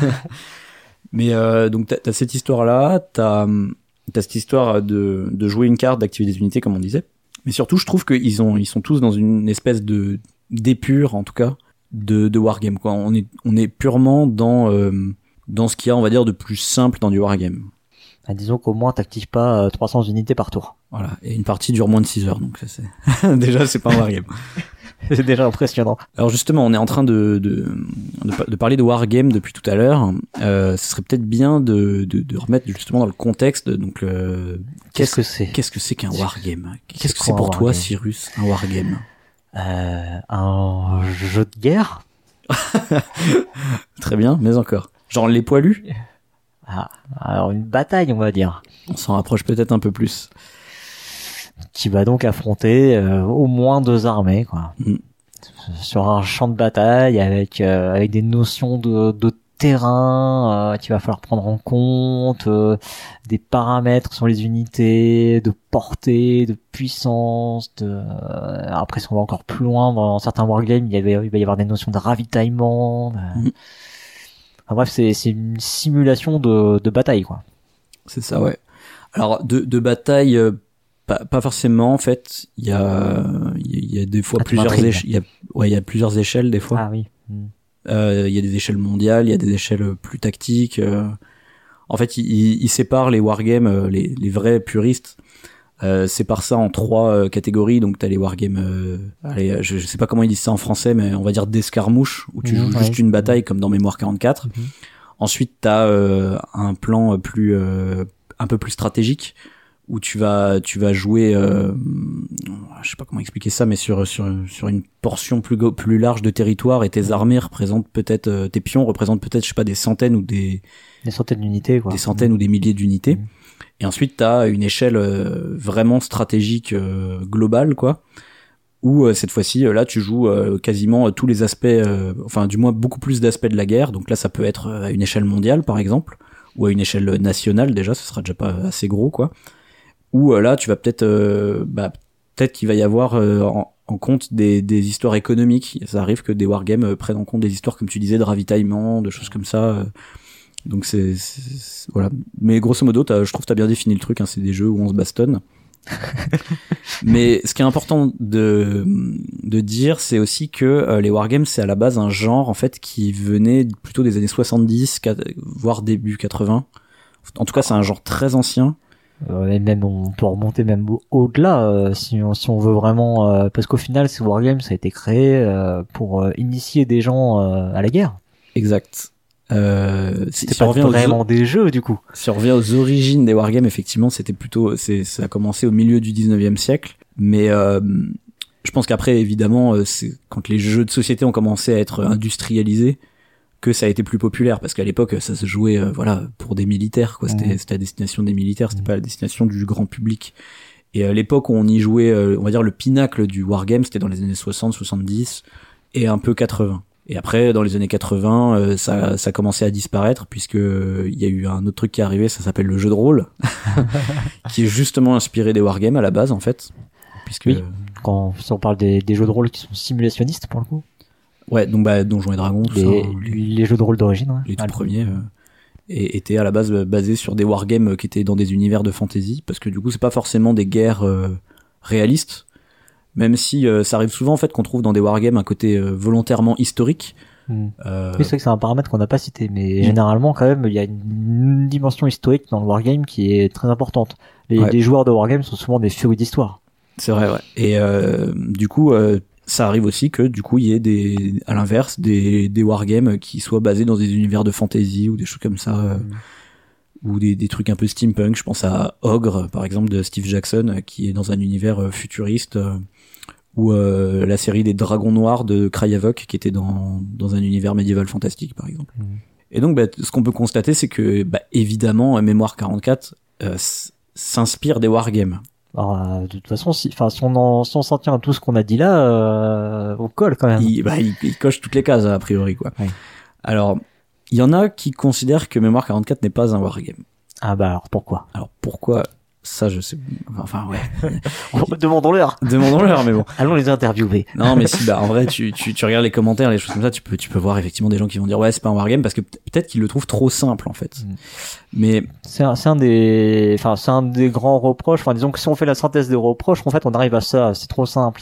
Mais donc t'as cette histoire-là, t'as cette histoire de jouer une carte, d'activer des unités, comme on disait. Mais surtout, je trouve qu'ils sont tous dans une espèce d'épure, en tout cas, de wargame, quoi. On est purement dans ce qu'il y a, on va dire, de plus simple dans du wargame. Disons qu'au moins t'actives pas 300 unités par tour. Voilà, et une partie dure moins de 6 heures, donc ça c'est déjà c'est pas un wargame. C'est déjà impressionnant. Alors justement, on est en train de parler de wargame depuis tout à l'heure. Ce serait peut-être bien de remettre justement dans le contexte. Donc qu'est-ce que c'est qu'un wargame? Qu'est-ce que c'est pour toi, Cyrus, un wargame? Un jeu de guerre. Très bien, mais encore. Genre les poilus? Alors une bataille, on va dire. On s'en rapproche peut-être un peu plus. Qui va donc affronter au moins 2 armées, quoi. Sur un champ de bataille avec des notions de terrain qu'il va falloir prendre en compte, des paramètres sur les unités, de portée, de puissance, après si on va encore plus loin dans certains wargames, il va y avoir des notions de ravitaillement. Enfin, bref, c'est une simulation de bataille, quoi. C'est ça, ouais. Alors de bataille, pas forcément, en fait. Il y a des fois plusieurs échelles. Il y a plusieurs échelles des fois. Ah oui. Il y a des échelles mondiales, il y a des échelles plus tactiques. En fait, ils séparent les wargames, les vrais puristes, séparent ça en 3 catégories. Donc t'as les wargames, je sais pas comment ils disent ça en français, mais on va dire d'escarmouche, où tu joues juste une bataille comme dans Mémoire 44. Ensuite t'as un plan un peu plus stratégique, où tu vas jouer, je sais pas comment expliquer ça, mais sur une portion plus large de territoire, et tes armées représentent peut-être, tes pions représentent peut-être, je sais pas, des centaines ou des centaines d'unités, quoi. Des centaines ou des milliers d'unités. Et ensuite t'as une échelle vraiment stratégique globale, quoi, où cette fois-ci là tu joues quasiment tous les aspects, enfin du moins beaucoup plus d'aspects de la guerre. Donc là ça peut être à une échelle mondiale par exemple, ou à une échelle nationale, déjà ce sera déjà pas assez gros, quoi. Ou là tu vas peut-être qu'il va y avoir en compte des histoires économiques. Ça arrive que des wargames prennent en compte des histoires, comme tu disais, de ravitaillement, de choses comme ça. Donc c'est voilà. Mais grosso modo, je trouve que t'as bien défini le truc, hein. C'est des jeux où on se bastonne. Mais ce qui est important de dire, c'est aussi que les wargames, c'est à la base un genre, en fait, qui venait plutôt des années 70, voire début 80. En tout cas, c'est un genre très ancien. Et même on peut remonter même au-delà si on veut vraiment parce qu'au final ce wargame ça a été créé pour initier des gens à la guerre. Exact. C'était pas vraiment des jeux du coup. Si on revient aux origines des wargames, effectivement, ça a commencé au milieu du 19e siècle, mais je pense qu'après évidemment c'est quand les jeux de société ont commencé à être industrialisés que ça a été plus populaire, parce qu'à l'époque ça se jouait pour des militaires quoi, c'était à destination des militaires, c'était pas à la destination du grand public. Et à l'époque où on y jouait, on va dire le pinacle du wargame, c'était dans les années 60, 70 et un peu 80. Et après dans les années 80, ça commençait à disparaître, puisque il y a eu un autre truc qui est arrivé, ça s'appelle le jeu de rôle qui est justement inspiré des wargames à la base en fait, puisque oui, si on parle des jeux de rôle qui sont simulationnistes pour le coup. Ouais, donc Donjons et Dragons, les jeux de rôle d'origine, ouais. Les tout premiers étaient à la base basés sur des wargames qui étaient dans des univers de fantasy, parce que du coup c'est pas forcément des guerres réalistes, même si ça arrive souvent en fait qu'on trouve dans des wargames un côté volontairement historique. Oui, c'est vrai que c'est un paramètre qu'on n'a pas cité, mais généralement quand même il y a une dimension historique dans le wargame qui est très importante. Les joueurs de wargame sont souvent des férus d'histoire. C'est vrai, ouais. Et du coup ça arrive aussi que du coup il y ait à l'inverse des wargames qui soient basés dans des univers de fantasy ou des choses comme ça, ou des trucs un peu steampunk. Je pense à Ogre par exemple de Steve Jackson, qui est dans un univers futuriste, ou la série des Dragons Noirs de Krayavok, qui était dans un univers médiéval fantastique par exemple. Et donc ce qu'on peut constater, c'est que évidemment Mémoire 44 s'inspire des wargames. Alors, de toute façon, si on s'en tient à tout ce qu'on a dit là, on colle quand même. Il coche toutes les cases a priori quoi. Oui. Alors, il y en a qui considèrent que Mémoire 44 n'est pas un wargame. Ah bah alors pourquoi ? Alors pourquoi ? Ça je sais, enfin ouais. Demandons-leur, mais bon. Allons les interviewer. Non mais si, en vrai tu regardes les commentaires, les choses comme ça, tu peux voir effectivement des gens qui vont dire ouais c'est pas un wargame, parce que peut-être qu'ils le trouvent trop simple en fait. Mais c'est un des grands reproches. Enfin disons que si on fait la synthèse des reproches, en fait on arrive à ça. C'est trop simple,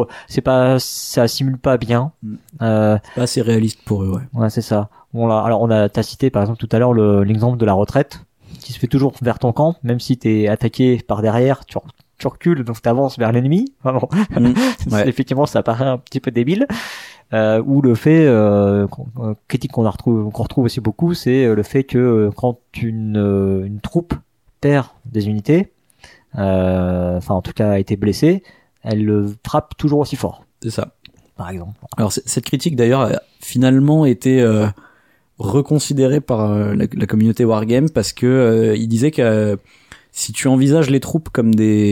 ça simule pas bien. C'est pas assez réaliste pour eux, ouais. Ouais c'est ça. Bon là, alors t'as cité par exemple tout à l'heure l'exemple de la retraite, qui se fait toujours vers ton camp, même si t'es attaqué par derrière, tu recules, donc t'avances vers l'ennemi. Enfin bon. Ouais. Effectivement, ça paraît un petit peu débile. Ou le fait critique qu'on retrouve aussi beaucoup, c'est le fait que quand une troupe perd des unités, enfin en tout cas a été blessée, elle frappe toujours aussi fort. C'est ça. Par exemple. Alors cette critique d'ailleurs a finalement été reconsidéré par la communauté wargame, parce que il disait que si tu envisages les troupes comme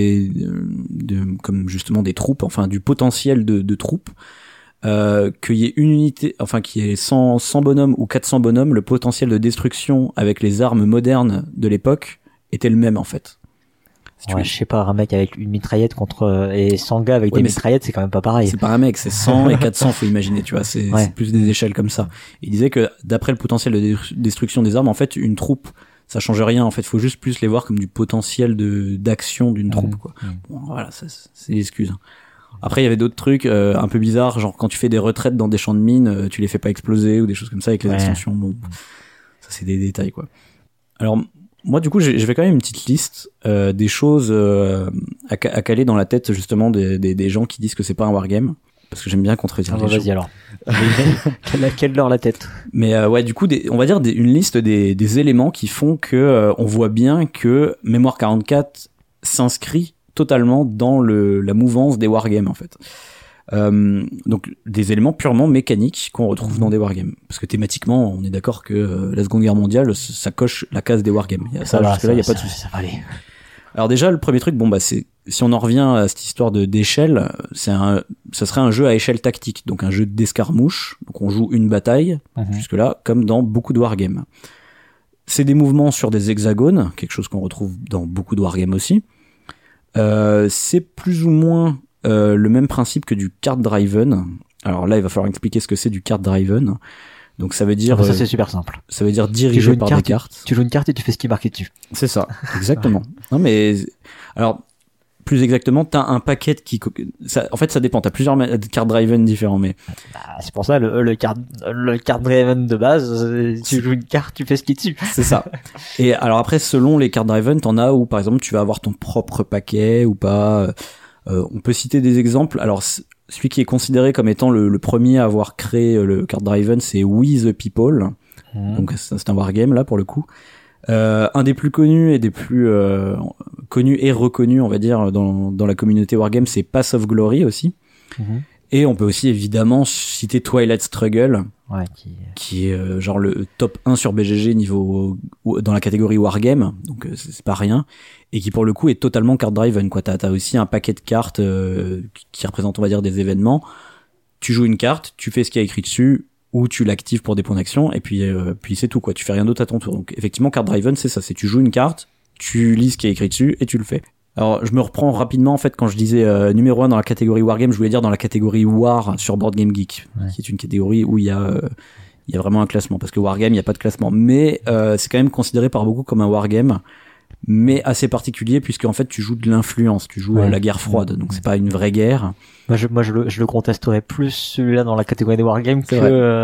comme justement des troupes, enfin du potentiel de troupes, qu'il y ait une unité, enfin qu'il y ait 100 bonhommes ou 400 bonhommes, le potentiel de destruction avec les armes modernes de l'époque était le même en fait. Ouais, je sais pas, un mec avec une mitraillette et 100 gars avec des mitraillettes, c'est quand même pas pareil. C'est pas un mec, c'est 100 et 400, faut imaginer, tu vois, c'est plus des échelles comme ça. Il disait que d'après le potentiel de destruction des armes, en fait, une troupe, ça change rien, en fait, faut juste plus les voir comme du potentiel d'action d'une troupe, quoi. Bon, voilà, c'est l'excuse. Après, il y avait d'autres trucs un peu bizarres, genre quand tu fais des retraites dans des champs de mines, tu les fais pas exploser ou des choses comme ça avec les extensions. Bon, ça c'est des détails, quoi. Alors moi, du coup, je vais quand même une petite liste des choses à caler dans la tête justement des gens qui disent que c'est pas un wargame, parce que j'aime bien contredire les gens. Vas-y alors. Quelle leur la tête. Mais ouais, du coup, on va dire une liste des éléments qui font que on voit bien que Mémoire 44 s'inscrit totalement dans la mouvance des wargames en fait. Donc des éléments purement mécaniques qu'on retrouve dans des wargames, parce que thématiquement on est d'accord que la Seconde Guerre mondiale ça coche la case des wargames. Ça jusque là il y a pas de souci. Ça va aller. Alors déjà le premier truc, c'est si on en revient à cette histoire d'échelle, ça serait un jeu à échelle tactique, donc un jeu d'escarmouche, donc on joue une bataille jusque là comme dans beaucoup de wargames. C'est des mouvements sur des hexagones, quelque chose qu'on retrouve dans beaucoup de wargames aussi. C'est plus ou moins le même principe que du card driven. Alors là, il va falloir expliquer ce que c'est du card driven. Donc ça veut dire ça c'est super simple. Ça veut dire diriger par des cartes. Tu joues une carte et tu fais ce qui est marqué dessus. C'est ça, exactement. Non mais alors plus exactement, t'as un paquet en fait, ça dépend. T'as plusieurs card driven différents, mais c'est pour ça le card driven de base, tu joues une carte, tu fais ce qui est dessus. C'est ça. Et alors après, selon les card driven, t'en as où par exemple tu vas avoir ton propre paquet ou pas. On peut citer des exemples. Alors celui qui est considéré comme étant le premier à avoir créé le card driven, c'est We the People. Donc c'est un wargame là pour le coup. Un des plus connus et des plus connus et reconnus, on va dire, dans la communauté wargame, c'est Path of Glory aussi. Et on peut aussi évidemment citer Twilight Struggle, qui est genre le top 1 sur BGG niveau dans la catégorie wargame, donc c'est pas rien, et qui pour le coup est totalement card driven quoi. T'as aussi un paquet de cartes qui représente, on va dire, des événements. Tu joues une carte, tu fais ce qu'il y a écrit dessus, ou tu l'actives pour des points d'action, et puis c'est tout quoi. Tu fais rien d'autre à ton tour. Donc effectivement, card driven, c'est ça. C'est tu joues une carte, tu lis ce qui est écrit dessus et tu le fais. Alors je me reprends rapidement en fait quand je disais numéro 1 dans la catégorie wargame, je voulais dire dans la catégorie war sur Board Game Geek, qui est une catégorie où il y a vraiment un classement, parce que wargame il y a pas de classement, mais c'est quand même considéré par beaucoup comme un wargame, mais assez particulier puisque en fait tu joues de l'influence, tu joues la guerre froide, donc c'est pas une vraie guerre. Moi je le contesterais plus celui-là dans la catégorie des wargames que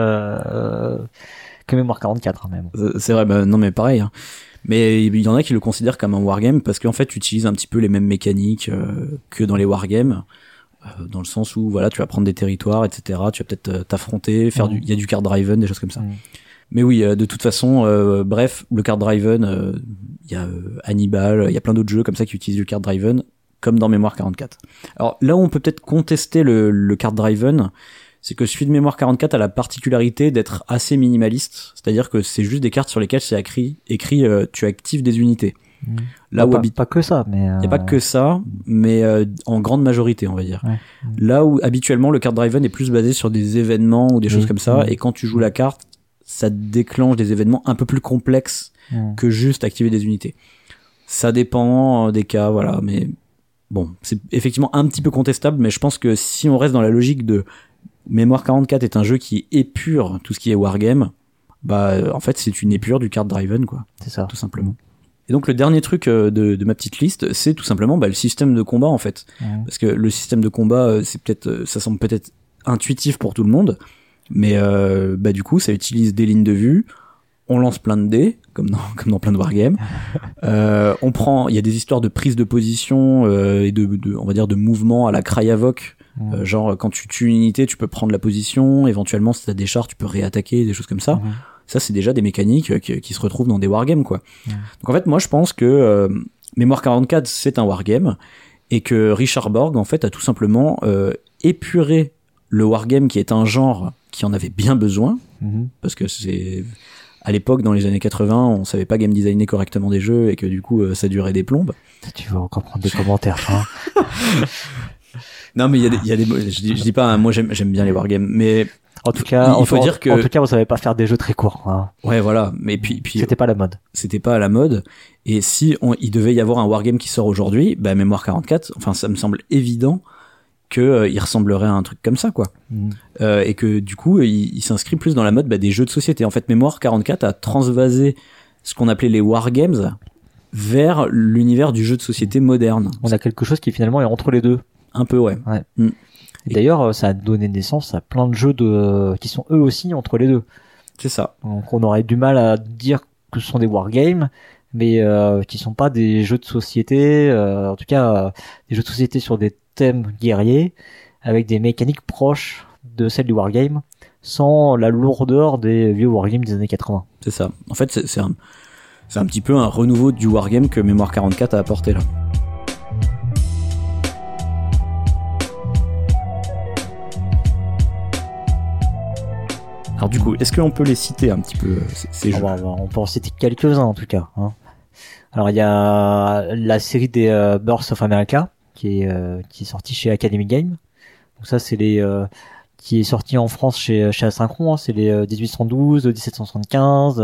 Mémoire 44 même. C'est vrai, non mais pareil. Hein. Mais il y en a qui le considèrent comme un wargame parce qu'en fait tu utilises un petit peu les mêmes mécaniques que dans les wargames, dans le sens où voilà, tu vas prendre des territoires, etc. Tu vas peut-être t'affronter, il y a du card driven, des choses comme ça. Mais oui, de toute façon, bref, le card driven, il y a Hannibal, il y a plein d'autres jeux comme ça qui utilisent le card driven, comme dans Mémoire 44. Alors là où on peut peut-être contester le card driven, c'est que celui de Mémoire 44 a la particularité d'être assez minimaliste, c'est-à-dire que c'est juste des cartes sur lesquelles c'est écrit tu actives des unités. Là où pas que ça, mais il y a pas que ça, mais en grande majorité, on va dire. Là où habituellement le card driven est plus basé sur des événements ou des choses comme ça, et quand tu joues la carte, ça déclenche des événements un peu plus complexes que juste activer des unités. Ça dépend des cas, voilà, mais bon, c'est effectivement un petit peu contestable, mais je pense que si on reste dans la logique de Mémoire 44 est un jeu qui épure tout ce qui est wargame, en fait c'est une épure du card driven quoi. C'est ça, tout simplement. Et donc le dernier truc de ma petite liste, c'est tout simplement le système de combat en fait, parce que le système de combat c'est peut-être, ça semble peut-être intuitif pour tout le monde, mais du coup ça utilise des lignes de vue, on lance plein de dés comme dans plein de wargames, il y a des histoires de prise de position et de on va dire de mouvement à la Krayavok. Genre quand tu tues une unité, tu peux prendre la position, éventuellement si t'as des chars, tu peux réattaquer, des choses comme ça. Ça c'est déjà des mécaniques qui se retrouvent dans des wargames quoi. Donc en fait moi je pense que Mémoire 44 c'est un wargame et que Richard Borg en fait a tout simplement épuré le wargame qui est un genre qui en avait bien besoin, parce que c'est à l'époque dans les années 80 on savait pas game designer correctement des jeux et que du coup ça durait des plombes. Tu vas encore prendre des commentaires hein. Non mais il y a des je dis pas hein, moi j'aime bien les wargames, mais en tout cas il faut dire que en tout cas vous savez pas faire des jeux très courts hein. Ouais voilà, mais puis c'était pas la mode. C'était pas à la mode, et si il devait y avoir un wargame qui sort aujourd'hui, Mémoire 44, enfin ça me semble évident que il ressemblerait à un truc comme ça quoi. Et que du coup il s'inscrit plus dans la mode des jeux de société. En fait Mémoire 44 a transvasé ce qu'on appelait les wargames vers l'univers du jeu de société moderne. On a quelque chose qui finalement est entre les deux. Un peu ouais. Et d'ailleurs ça a donné naissance à plein de jeux qui sont eux aussi entre les deux. C'est ça. Donc on aurait du mal à dire que ce sont des wargames, mais qui sont pas des jeux de société, en tout cas des jeux de société sur des thèmes guerriers avec des mécaniques proches de celles du wargame sans la lourdeur des vieux wargames des années 80. C'est ça. En fait c'est un petit peu un renouveau du wargame que Mémoire 44 a apporté là. Alors du coup, est-ce qu'on peut les citer un petit peu ces jeux ? On peut en citer quelques-uns en tout cas. Hein. Alors il y a la série des Birth of America qui est sortie chez Academy Games. Donc ça c'est qui est sorti en France chez Asynchron, hein. C'est les 1812, 1775,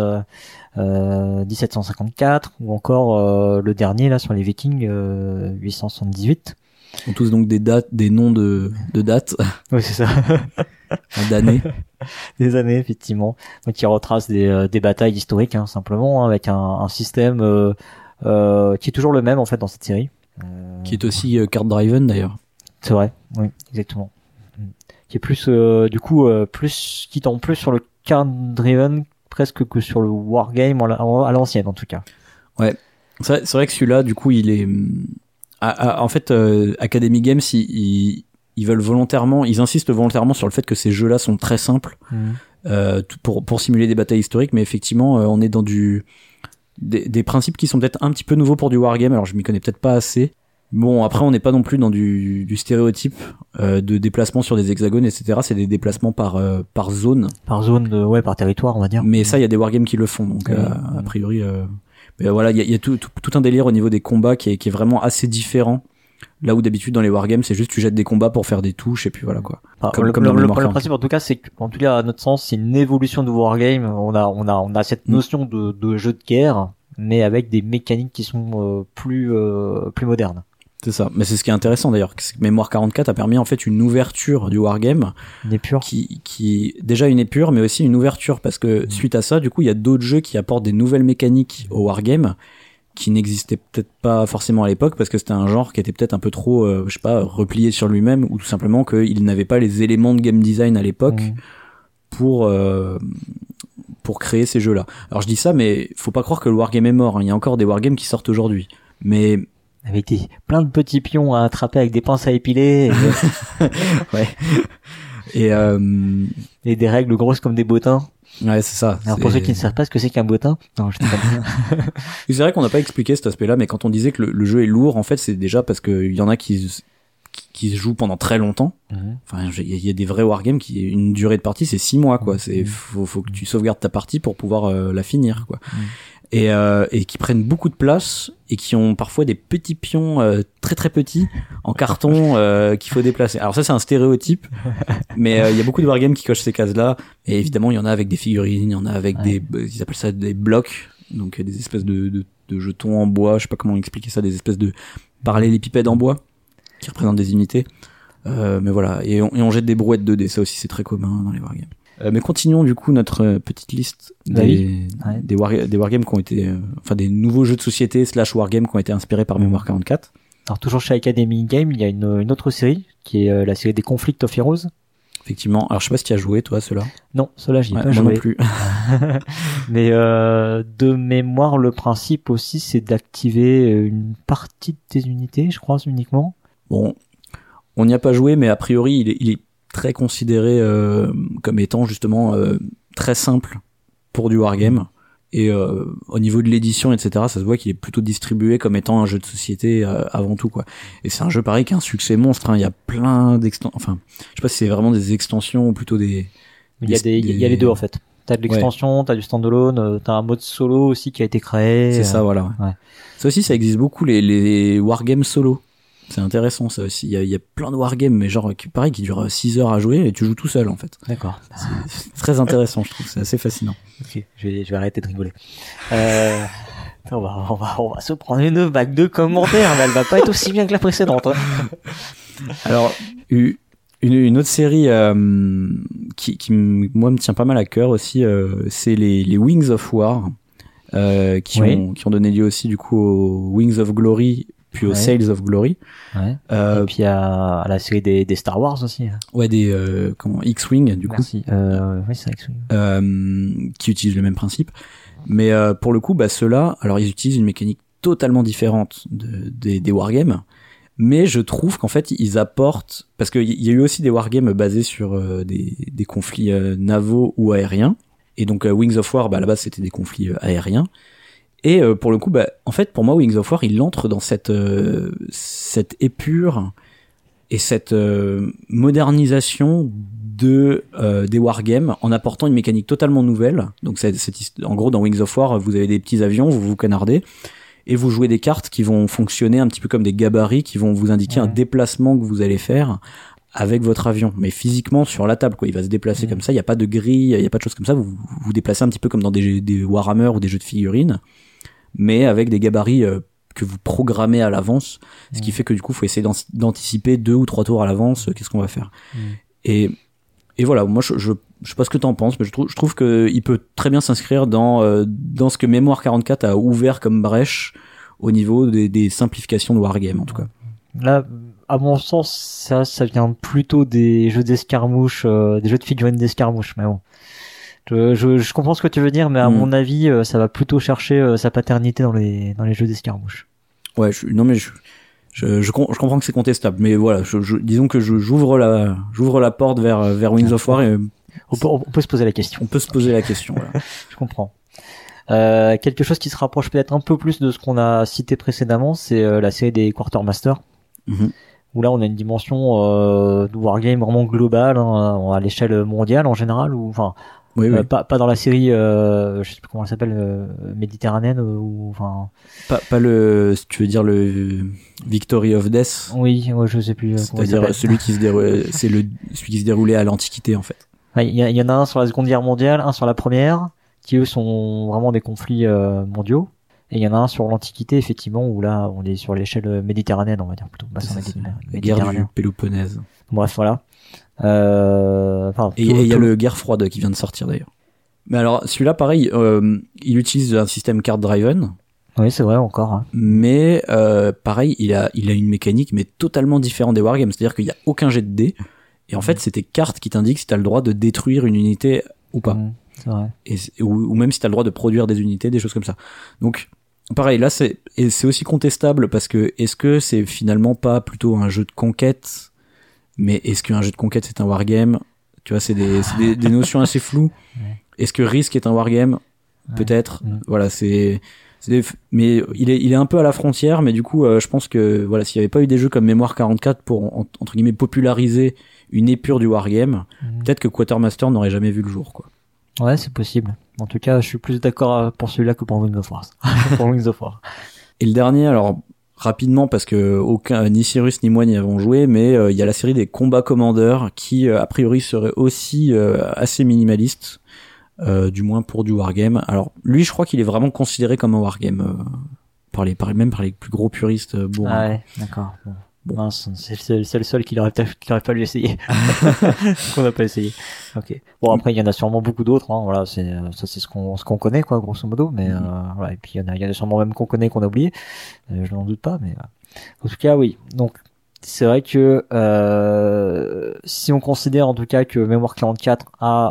1754 ou encore le dernier là sur les Vikings 878. Ils ont tous donc des noms de dates. Oui, c'est ça. D'années. Des années, effectivement. Donc, qui retrace des batailles historiques, hein, simplement, hein, avec un système qui est toujours le même, en fait, dans cette série. Qui est aussi card driven d'ailleurs. C'est vrai, oui, exactement. Qui est plus, du coup, plus, qui tend plus sur le card driven presque que sur le wargame à l'ancienne en tout cas. Ouais, c'est vrai que celui-là, du coup, il est, en fait, Academy Games, ils veulent volontairement, ils insistent volontairement sur le fait que ces jeux-là sont très simples, pour simuler des batailles historiques, mais effectivement, on est dans des principes qui sont peut-être un petit peu nouveaux pour du wargame. Alors je m'y connais peut-être pas assez. Bon, après on n'est pas non plus dans du stéréotype de déplacement sur des hexagones, etc. C'est des déplacements par zone. Par zone, ouais, par territoire, on va dire. Mais ça, il y a des wargames qui le font, donc a priori. Mais voilà, il y a tout un délire au niveau des combats qui est vraiment assez différent. Là où d'habitude dans les wargames, c'est juste tu jettes des combats pour faire des touches et puis voilà quoi. Le principe en tout cas, c'est qu'en tout cas à notre sens, c'est une évolution du wargame. On a cette notion de jeu de guerre, mais avec des mécaniques qui sont plus modernes. C'est ça, mais c'est ce qui est intéressant d'ailleurs, c'est que Mémoire 44 a permis en fait une ouverture du wargame, une épure, qui déjà une épure, mais aussi une ouverture, parce que suite à ça, du coup, il y a d'autres jeux qui apportent des nouvelles mécaniques au wargame qui n'existaient peut-être pas forcément à l'époque, parce que c'était un genre qui était peut-être un peu trop, je sais pas, replié sur lui-même, ou tout simplement qu'il n'avait pas les éléments de game design à l'époque pour créer ces jeux-là. Alors je dis ça, mais faut pas croire que le wargame est mort, hein. Il y a encore des wargames qui sortent aujourd'hui, mais avec plein de petits pions à attraper avec des pinces à épiler. Ouais. Et des règles grosses comme des bottins. Ouais, c'est ça. Alors pour ceux qui ne savent pas ce que c'est qu'un bottin, non, je sais pas bien. C'est vrai qu'on n'a pas expliqué cet aspect-là, mais quand on disait que le jeu est lourd, en fait, c'est déjà parce qu'il y en a qui se jouent pendant très longtemps. Enfin, il y a des vrais wargames qui, une durée de partie, c'est 6 mois, quoi. Faut que tu sauvegardes ta partie pour pouvoir la finir, quoi. Et qui prennent beaucoup de place et qui ont parfois des petits pions très très petits en carton qu'il faut déplacer. Alors ça, c'est un stéréotype, mais il y a beaucoup de wargames qui cochent ces cases-là. Et évidemment, il y en a avec des figurines, il y en a avec ils appellent ça des blocs, donc des espèces de jetons en bois, je sais pas comment expliquer ça, des espèces de parallélépipèdes en bois qui représentent des unités. Mais voilà, et on jette des brouettes 2D, ça aussi c'est très commun dans les wargames. Mais continuons du coup notre petite liste des wargames qui ont été, enfin des nouveaux jeux de société / wargames qui ont été inspirés par Mémoire 44. Alors toujours chez Academy Games, il y a une autre série qui est la série des Conflict of Heroes. Effectivement. Alors je sais pas si tu as joué toi ceux-là. Non, ceux-là j'y ai pas joué. Moi non plus. Mais de mémoire, le principe aussi c'est d'activer une partie de tes unités, je crois uniquement. Bon, on n'y a pas joué, mais a priori il est très considéré comme étant justement très simple pour du wargame, et au niveau de l'édition, etc., ça se voit qu'il est plutôt distribué comme étant un jeu de société avant tout, quoi. Et c'est un jeu pareil qui a un succès monstre, hein. Il y a plein d'extensions, enfin je sais pas si c'est vraiment des extensions ou plutôt des il y a les deux en fait. T'as de l'extension, t'as du standalone, t'as un mode solo aussi qui a été créé. C'est ça, voilà. Ouais. Ça aussi, ça existe beaucoup, les wargames solo. C'est intéressant ça aussi. Il y a plein de wargames, mais genre pareil, qui durent 6 heures à jouer et tu joues tout seul en fait. D'accord. C'est très intéressant, je trouve. C'est assez fascinant. Ok, je vais arrêter de rigoler. On va se prendre une vague de commentaires, mais elle va pas être aussi bien que la précédente. Hein. Alors une autre série qui moi me tient pas mal à cœur aussi, c'est les Wings of War, qui ont donné lieu aussi du coup aux Wings of Glory, puis aux Sails of Glory. Ouais. Et puis à la série des Star Wars aussi. Ouais, des X-Wing du coup. Merci. Oui, c'est X-Wing. Qui utilisent le même principe. Mais pour le coup, ceux-là, alors ils utilisent une mécanique totalement différente des wargames. Mais je trouve qu'en fait, ils apportent, parce qu'il y a eu aussi des wargames basés sur des conflits navaux ou aériens. Et donc Wings of War, à la base, c'était des conflits aériens. Et pour le coup, en fait, pour moi, Wings of War, il entre dans cette épure et cette modernisation des wargames en apportant une mécanique totalement nouvelle. Donc, en gros, dans Wings of War, vous avez des petits avions, vous vous canardez, et vous jouez des cartes qui vont fonctionner un petit peu comme des gabarits, qui vont vous indiquer un déplacement que vous allez faire avec votre avion, mais physiquement sur la table, quoi. Il va se déplacer comme ça, il n'y a pas de grille, il n'y a pas de choses comme ça, vous vous déplacez un petit peu comme dans des Warhammer ou des jeux de figurines, mais avec des gabarits que vous programmez à l'avance, ce qui fait que du coup, faut essayer d'anticiper 2 ou 3 tours à l'avance, qu'est-ce qu'on va faire. Et voilà, moi je sais pas ce que t'en penses, mais je trouve que il peut très bien s'inscrire dans ce que Mémoire 44 a ouvert comme brèche au niveau des simplifications de wargame en tout cas. Là, à mon sens, ça vient plutôt des jeux d'escarmouche, des jeux de figurines d'escarmouche, mais bon. Je comprends ce que tu veux dire, mais à mon avis, ça va plutôt chercher sa paternité dans les jeux d'escarmouche. Ouais, je comprends que c'est contestable, mais voilà, disons que j'ouvre la porte vers Wings of War et on peut se poser la question. On peut se poser la question, voilà. Je comprends. Quelque chose qui se rapproche peut-être un peu plus de ce qu'on a cité précédemment, c'est la série des Quartermaster. Où là on a une dimension de wargame vraiment globale, hein, à l'échelle mondiale en général, ou enfin oui. pas dans la série je sais plus comment elle s'appelle, méditerranéenne, ou enfin pas le, si tu veux dire le Victory of Death. Oui, je sais plus. C'est-à-dire celui qui se déroulait à l'Antiquité en fait. Il y en a un sur la Seconde Guerre mondiale, un sur la Première, qui eux sont vraiment des conflits mondiaux. Et il y en a un sur l'Antiquité, effectivement, où là, on est sur l'échelle méditerranéenne, on va dire plutôt. La guerre du Péloponnèse. Bref, voilà. Et il y a le Guerre froide qui vient de sortir d'ailleurs. Mais alors, celui-là, pareil, il utilise un système card-driven. Oui, c'est vrai, encore. Hein. Mais pareil, il a une mécanique, mais totalement différente des wargames. C'est-à-dire qu'il n'y a aucun jet de dés. Et en fait, c'est tes cartes qui t'indiquent si t'as le droit de détruire une unité ou pas. C'est vrai. Ou même si t'as le droit de produire des unités, des choses comme ça. Donc, pareil, là, c'est aussi contestable parce que est-ce que c'est finalement pas plutôt un jeu de conquête, mais est-ce qu'un jeu de conquête c'est un wargame? Tu vois, c'est des notions assez floues. Ouais. Est-ce que Risk est un wargame? Peut-être. Voilà, mais il est un peu à la frontière, mais du coup, je pense que voilà, s'il y avait pas eu des jeux comme Mémoire 44 pour entre guillemets populariser une épure du wargame, peut-être que Quartermaster n'aurait jamais vu le jour, quoi. Ouais, c'est possible. En tout cas, je suis plus d'accord pour celui-là que pour Wings of War. Pour Wings of War. Et le dernier, alors rapidement parce que ni Cyrus ni moi n'y avons joué, mais il y a la série des Combat Commander qui a priori serait aussi assez minimaliste, du moins pour du wargame. Alors lui, je crois qu'il est vraiment considéré comme un wargame par les plus gros puristes bourrins. Ah ouais, d'accord. Bon. Mince, c'est le seul qui aurait pas lui essayer. Qu'on n'a pas essayé. Ok. Bon, après il y en a sûrement beaucoup d'autres, hein. Voilà, c'est ce qu'on connaît, quoi, grosso modo, mais voilà, et puis il y en a sûrement même qu'on connaît, qu'on a oublié. Je n'en doute pas, mais en tout cas oui. Donc c'est vrai que si on considère en tout cas que Mémoire 44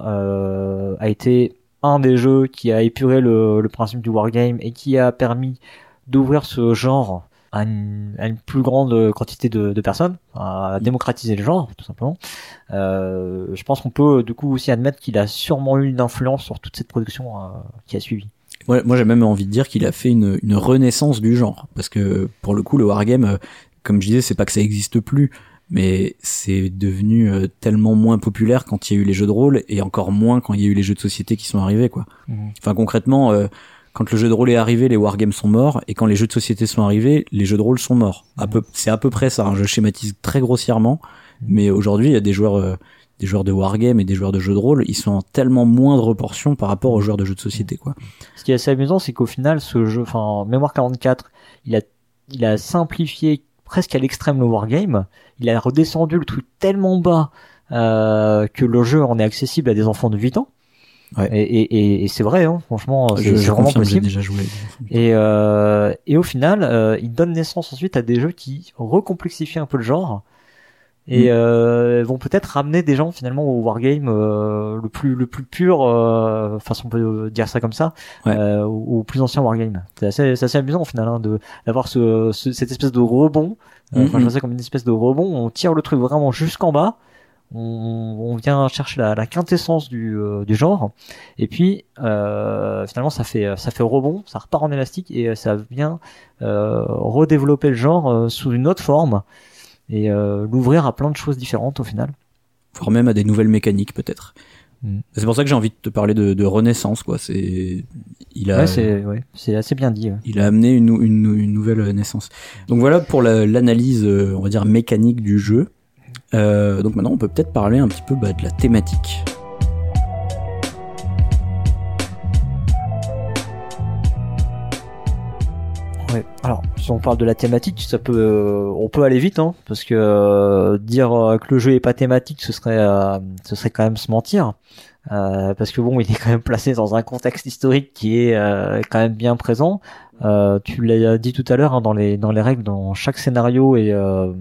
a été un des jeux qui a épuré le principe du wargame et qui a permis d'ouvrir ce genre à une plus grande quantité de personnes, à démocratiser le genre, tout simplement. Je pense qu'on peut du coup aussi admettre qu'il a sûrement eu une influence sur toute cette production qui a suivi. Ouais, moi j'ai même envie de dire qu'il a fait une renaissance du genre, parce que pour le coup le wargame, comme je disais, c'est pas que ça existe plus, mais c'est devenu tellement moins populaire quand il y a eu les jeux de rôle, et encore moins quand il y a eu les jeux de société qui sont arrivés, quoi. Enfin concrètement, quand le jeu de rôle est arrivé, les wargames sont morts, et quand les jeux de société sont arrivés, les jeux de rôle sont morts. C'est à peu près ça, hein. Je schématise très grossièrement, mais aujourd'hui, il y a des joueurs de wargame et des joueurs de jeux de rôle, ils sont en tellement moindre portion par rapport aux joueurs de jeux de société, quoi. Ce qui est assez amusant, c'est qu'au final, ce jeu, enfin, Mémoire 44, il a simplifié presque à l'extrême le wargame. Il a redescendu le truc tellement bas, que le jeu en est accessible à des enfants de 8 ans. Ouais. Et c'est vrai, hein, franchement, c'est vraiment possible. J'ai déjà joué. Et au final, il donne naissance ensuite à des jeux qui recomplexifient un peu le genre et vont peut-être ramener des gens finalement au wargame le plus pur, enfin si on peut dire ça comme ça, au plus ancien wargame. C'est assez amusant au final, hein, d'avoir cette espèce de rebond. Enfin, je vois ça comme une espèce de rebond. On tire le truc vraiment jusqu'en bas. On vient chercher la quintessence du genre, et puis finalement ça fait rebond, ça repart en élastique et ça vient redévelopper le genre sous une autre forme et l'ouvrir à plein de choses différentes au final, voire même à des nouvelles mécaniques peut-être. C'est pour ça que j'ai envie de te parler de renaissance, quoi. C'est assez bien dit. Ouais. Il a amené une nouvelle naissance. Donc voilà pour l'analyse, on va dire mécanique du jeu. Donc maintenant on peut peut-être parler un petit peu de la thématique. Ouais. Alors si on parle de la thématique, ça peut, on peut aller vite, hein, parce que dire que le jeu est pas thématique, ce serait quand même se mentir, parce que bon, il est quand même placé dans un contexte historique qui est quand même bien présent. Tu l'as dit tout à l'heure, hein, dans les règles, dans chaque scénario, et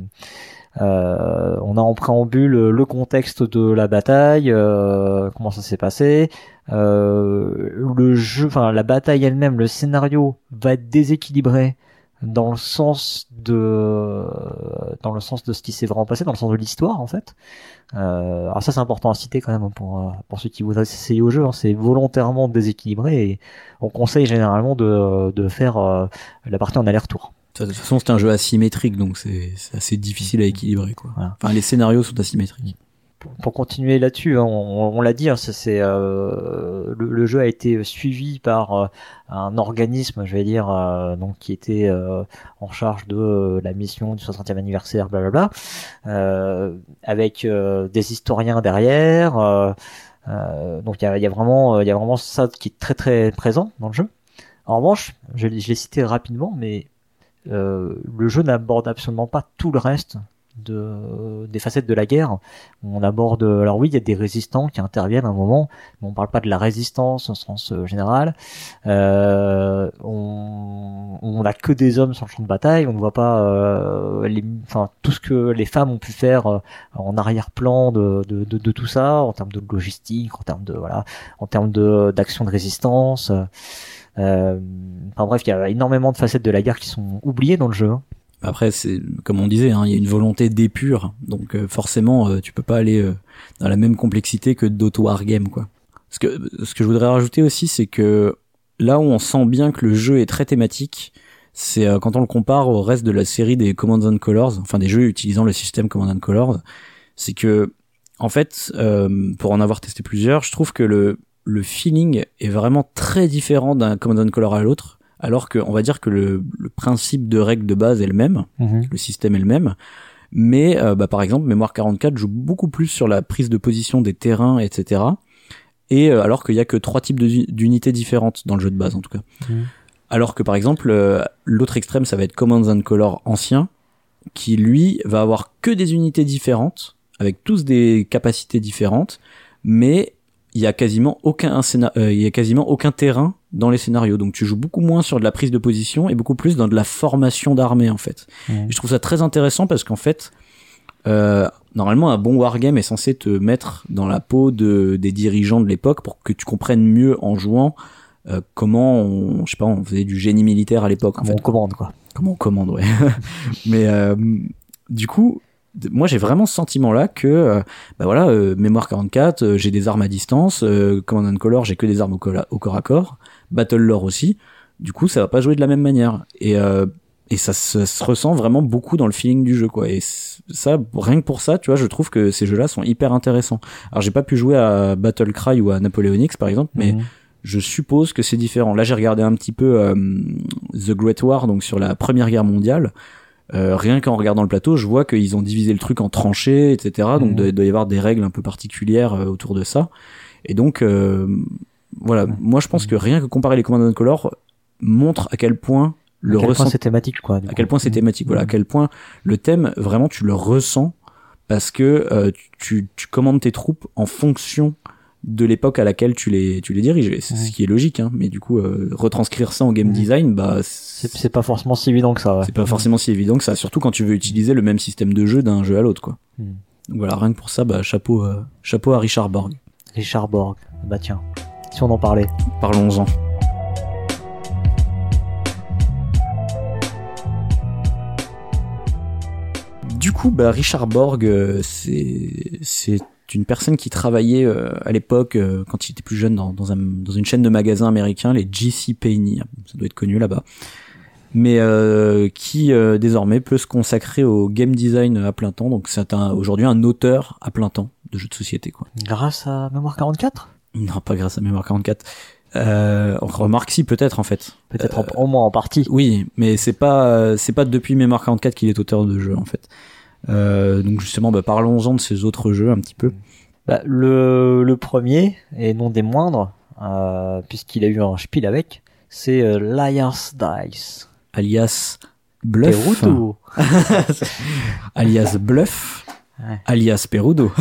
on a en préambule le contexte de la bataille, comment ça s'est passé, le jeu, enfin la bataille elle-même, le scénario va être déséquilibré dans le sens de ce qui s'est vraiment passé, dans le sens de l'histoire en fait. Alors ça c'est important à citer quand même, hein, pour ceux qui voudraient s'essayer au jeu, hein, c'est volontairement déséquilibré et on conseille généralement de faire la partie en aller-retour. De toute façon, c'est un jeu asymétrique, donc c'est assez difficile à équilibrer, quoi. Voilà. Enfin, les scénarios sont asymétriques. Pour continuer là-dessus, hein, on l'a dit, hein, le jeu a été suivi par un organisme, je vais dire, donc qui était en charge de la mission du 60e anniversaire, blablabla, avec des historiens derrière. Donc il y a vraiment ça qui est très très présent dans le jeu. En revanche, je l'ai cité rapidement, mais le jeu n'aborde absolument pas tout le reste des facettes de la guerre. On aborde, alors oui, il y a des résistants qui interviennent à un moment, mais on parle pas de la résistance au sens général. On a que des hommes sur le champ de bataille, on ne voit pas tout ce que les femmes ont pu faire en arrière-plan de tout ça, en termes de logistique, en termes d'action de résistance. Enfin bref, il y a énormément de facettes de la guerre qui sont oubliées dans le jeu. Après, c'est comme on disait, hein, il y a une volonté d'épure, donc forcément, tu peux pas aller dans la même complexité que d'autres wargames, quoi. Ce que je voudrais rajouter aussi, c'est que là où on sent bien que le jeu est très thématique, c'est quand on le compare au reste de la série des Command and Colors, enfin des jeux utilisant le système Command and Colors, c'est que en fait, pour en avoir testé plusieurs, je trouve que le feeling est vraiment très différent d'un Command and Color à l'autre, alors que on va dire que le principe de règle de base est le même, le système est le même, mais par exemple Mémoire 44 joue beaucoup plus sur la prise de position des terrains, etc. Et alors qu'il y a que 3 types d'unités différentes dans le jeu de base en tout cas. Alors que par exemple l'autre extrême ça va être Command and Color ancien, qui lui va avoir que des unités différentes avec tous des capacités différentes, mais il y a quasiment aucun terrain dans les scénarios, donc tu joues beaucoup moins sur de la prise de position et beaucoup plus dans de la formation d'armée en fait. Et je trouve ça très intéressant parce qu'en fait normalement un bon wargame est censé te mettre dans la peau des dirigeants de l'époque pour que tu comprennes mieux en jouant comment on faisait du génie militaire à l'époque. Comment on commande, ouais. Mais du coup moi j'ai vraiment ce sentiment là que Mémoire 44 j'ai des armes à distance, Command and Color j'ai que des armes au corps à corps, Battle Lore aussi, du coup ça va pas jouer de la même manière et ça se ressent vraiment beaucoup dans le feeling du jeu quoi, et ça rien que pour ça tu vois je trouve que ces jeux là sont hyper intéressants. Alors j'ai pas pu jouer à Battle Cry ou à Napoleonics par exemple, mais je suppose que c'est différent. Là j'ai regardé un petit peu The Great War, donc sur la Première Guerre mondiale. Rien qu'en regardant le plateau, je vois qu'ils ont divisé le truc en tranchées, etc. Donc il doit y avoir des règles un peu particulières autour de ça. Et donc voilà, moi je pense que rien que comparer les Command and Color montre à quel point c'est thématique quoi. À quel point c'est thématique, voilà, à quel point le thème vraiment tu le ressens parce que tu commandes tes troupes en fonction de l'époque à laquelle tu les diriges, c'est ce qui est logique, hein, mais du coup retranscrire ça en game design, c'est pas forcément si évident que ça, ouais. C'est pas forcément si évident que ça, surtout quand tu veux utiliser le même système de jeu d'un jeu à l'autre quoi. Donc voilà, rien que pour ça, chapeau à Richard Borg. Bah tiens, si on en parlait, parlons-en. Du coup, Richard Borg, c'est une personne qui travaillait à l'époque quand il était plus jeune dans une chaîne de magasins américains, les J.C. Penney, ça doit être connu là-bas, mais qui désormais peut se consacrer au game design à plein temps. Donc c'est aujourd'hui un auteur à plein temps de jeux de société quoi. Grâce à Mémoire 44 ? Non, pas grâce à Mémoire 44. On remarque si peut-être en fait. Peut-être au moins en partie. Oui, mais c'est pas depuis Mémoire 44 qu'il est auteur de jeux en fait. Donc justement parlons-en de ces autres jeux un petit peu. Le premier et non des moindres, puisqu'il a eu un spiel avec, c'est Liar's Dice, alias Bluff, alias Bluff, ouais. Alias Perudo.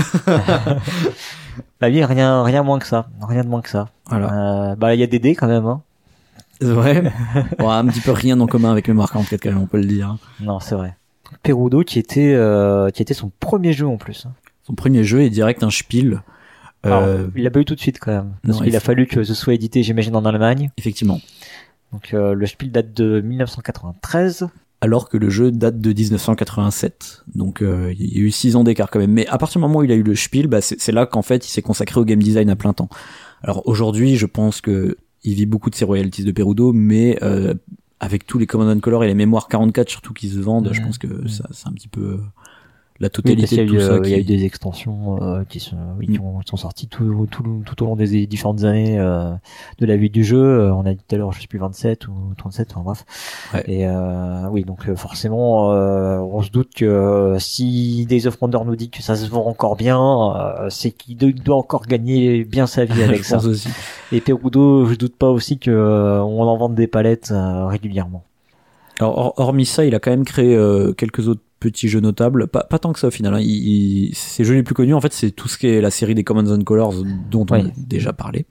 Rien de moins que ça, rien de moins que ça. Voilà. Il y a des dés quand même, hein. Ouais. Bon, un petit peu rien en commun avec Mémoire 44 quand même, on peut le dire. Non, c'est vrai. Perudo qui était son premier jeu en plus. Son premier jeu est direct un Spiel. Alors, il l'a pas eu tout de suite quand même. Parce qu'il a fallu que ce soit édité, j'imagine, en Allemagne. Effectivement. Donc le Spiel date de 1993. Alors que le jeu date de 1987. Donc il y a eu 6 ans d'écart quand même. Mais à partir du moment où il a eu le Spiel, bah c'est là qu'en fait il s'est consacré au game design à plein temps. Alors aujourd'hui, je pense que il vit beaucoup de ses royalties de Perudo, mais avec tous les Command & Color et les mémoires 44 surtout qui se vendent, je pense que ça c'est un petit peu la totalité de tout ça. Il y a eu des extensions qui sont sorties tout au long des différentes années de la vie du jeu. On a dit tout à l'heure, je sais plus 27 ou 37, enfin bref. Ouais. Et oui, donc forcément, on se doute que si Days of Wonder nous dit que ça se vend encore bien, c'est qu'il doit encore gagner bien sa vie avec ça. Aussi. Et Perudo, je doute pas aussi que on en vende des palettes régulièrement. Alors hormis ça, il a quand même créé quelques autres petits jeux notables, pas tant que ça au final. Hein. Ses jeux les plus connus, en fait, c'est tout ce qui est la série des Command & Colors dont on a déjà parlé.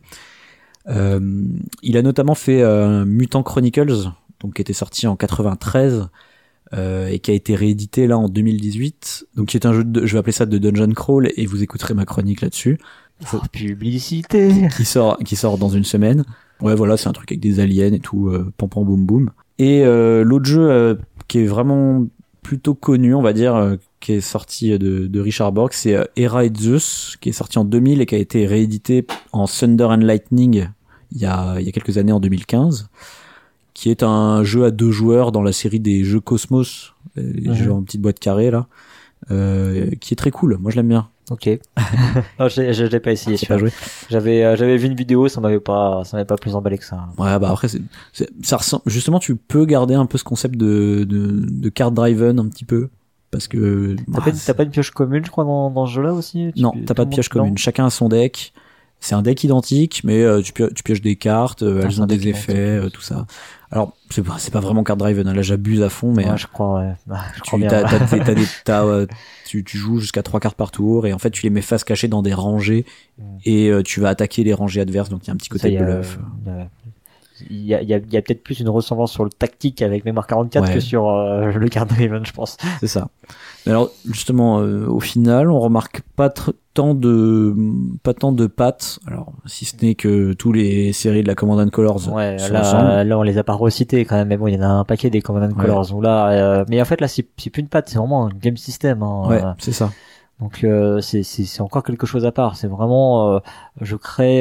Il a notamment fait Mutant Chronicles, donc qui était sorti en 93 et qui a été réédité là en 2018. Donc qui est un jeu je vais appeler ça de dungeon crawl et vous écouterez ma chronique là-dessus. Publicité. Qui sort dans une semaine. Ouais, voilà, c'est un truc avec des aliens et tout, pam pam boum boum. Et l'autre jeu qui est vraiment plutôt connu, on va dire, qui est sorti de Richard Borg, c'est Hera et Zeus, qui est sorti en 2000 et qui a été réédité en Thunder and Lightning il y a quelques années, en 2015, qui est un jeu à 2 joueurs dans la série des jeux Cosmos, les jeux en petite boîte carrée là, qui est très cool. Moi je l'aime bien. Ok. Non, je l'ai pas essayé. Pas joué. J'avais vu une vidéo, ça m'avait pas plus emballé que ça. Ouais, bah après ça ressemble, justement, tu peux garder un peu ce concept de card driven un petit peu, parce que t'as pas une pioche commune, je crois, dans ce jeu-là aussi. Non, t'as pas de pioche commune. Chacun a son deck. C'est un deck identique, mais tu pioches des cartes, elles ont des effets, tout ça. Alors c'est pas vraiment card driven, hein, là j'abuse à fond, mais ouais, je crois, ouais. Je crois bien. Tu joues jusqu'à 3 cartes par tour et en fait tu les mets face cachée dans des rangées et tu vas attaquer les rangées adverses, donc il y a un petit côté bluff. Il y a peut-être plus une ressemblance sur le tactique avec Mémoire 44 que sur le card driven, je pense. C'est ça. Mais alors justement, au final, on remarque pas tant de pattes. Alors si ce n'est que tous les séries de la Command & Colors. Ouais, là on les a pas recités quand même, mais bon, il y en a un paquet des Command & Colors où là, mais en fait là c'est plus une patte, c'est vraiment un game system. Hein, ouais, c'est ça. Donc c'est encore quelque chose à part. C'est vraiment je crée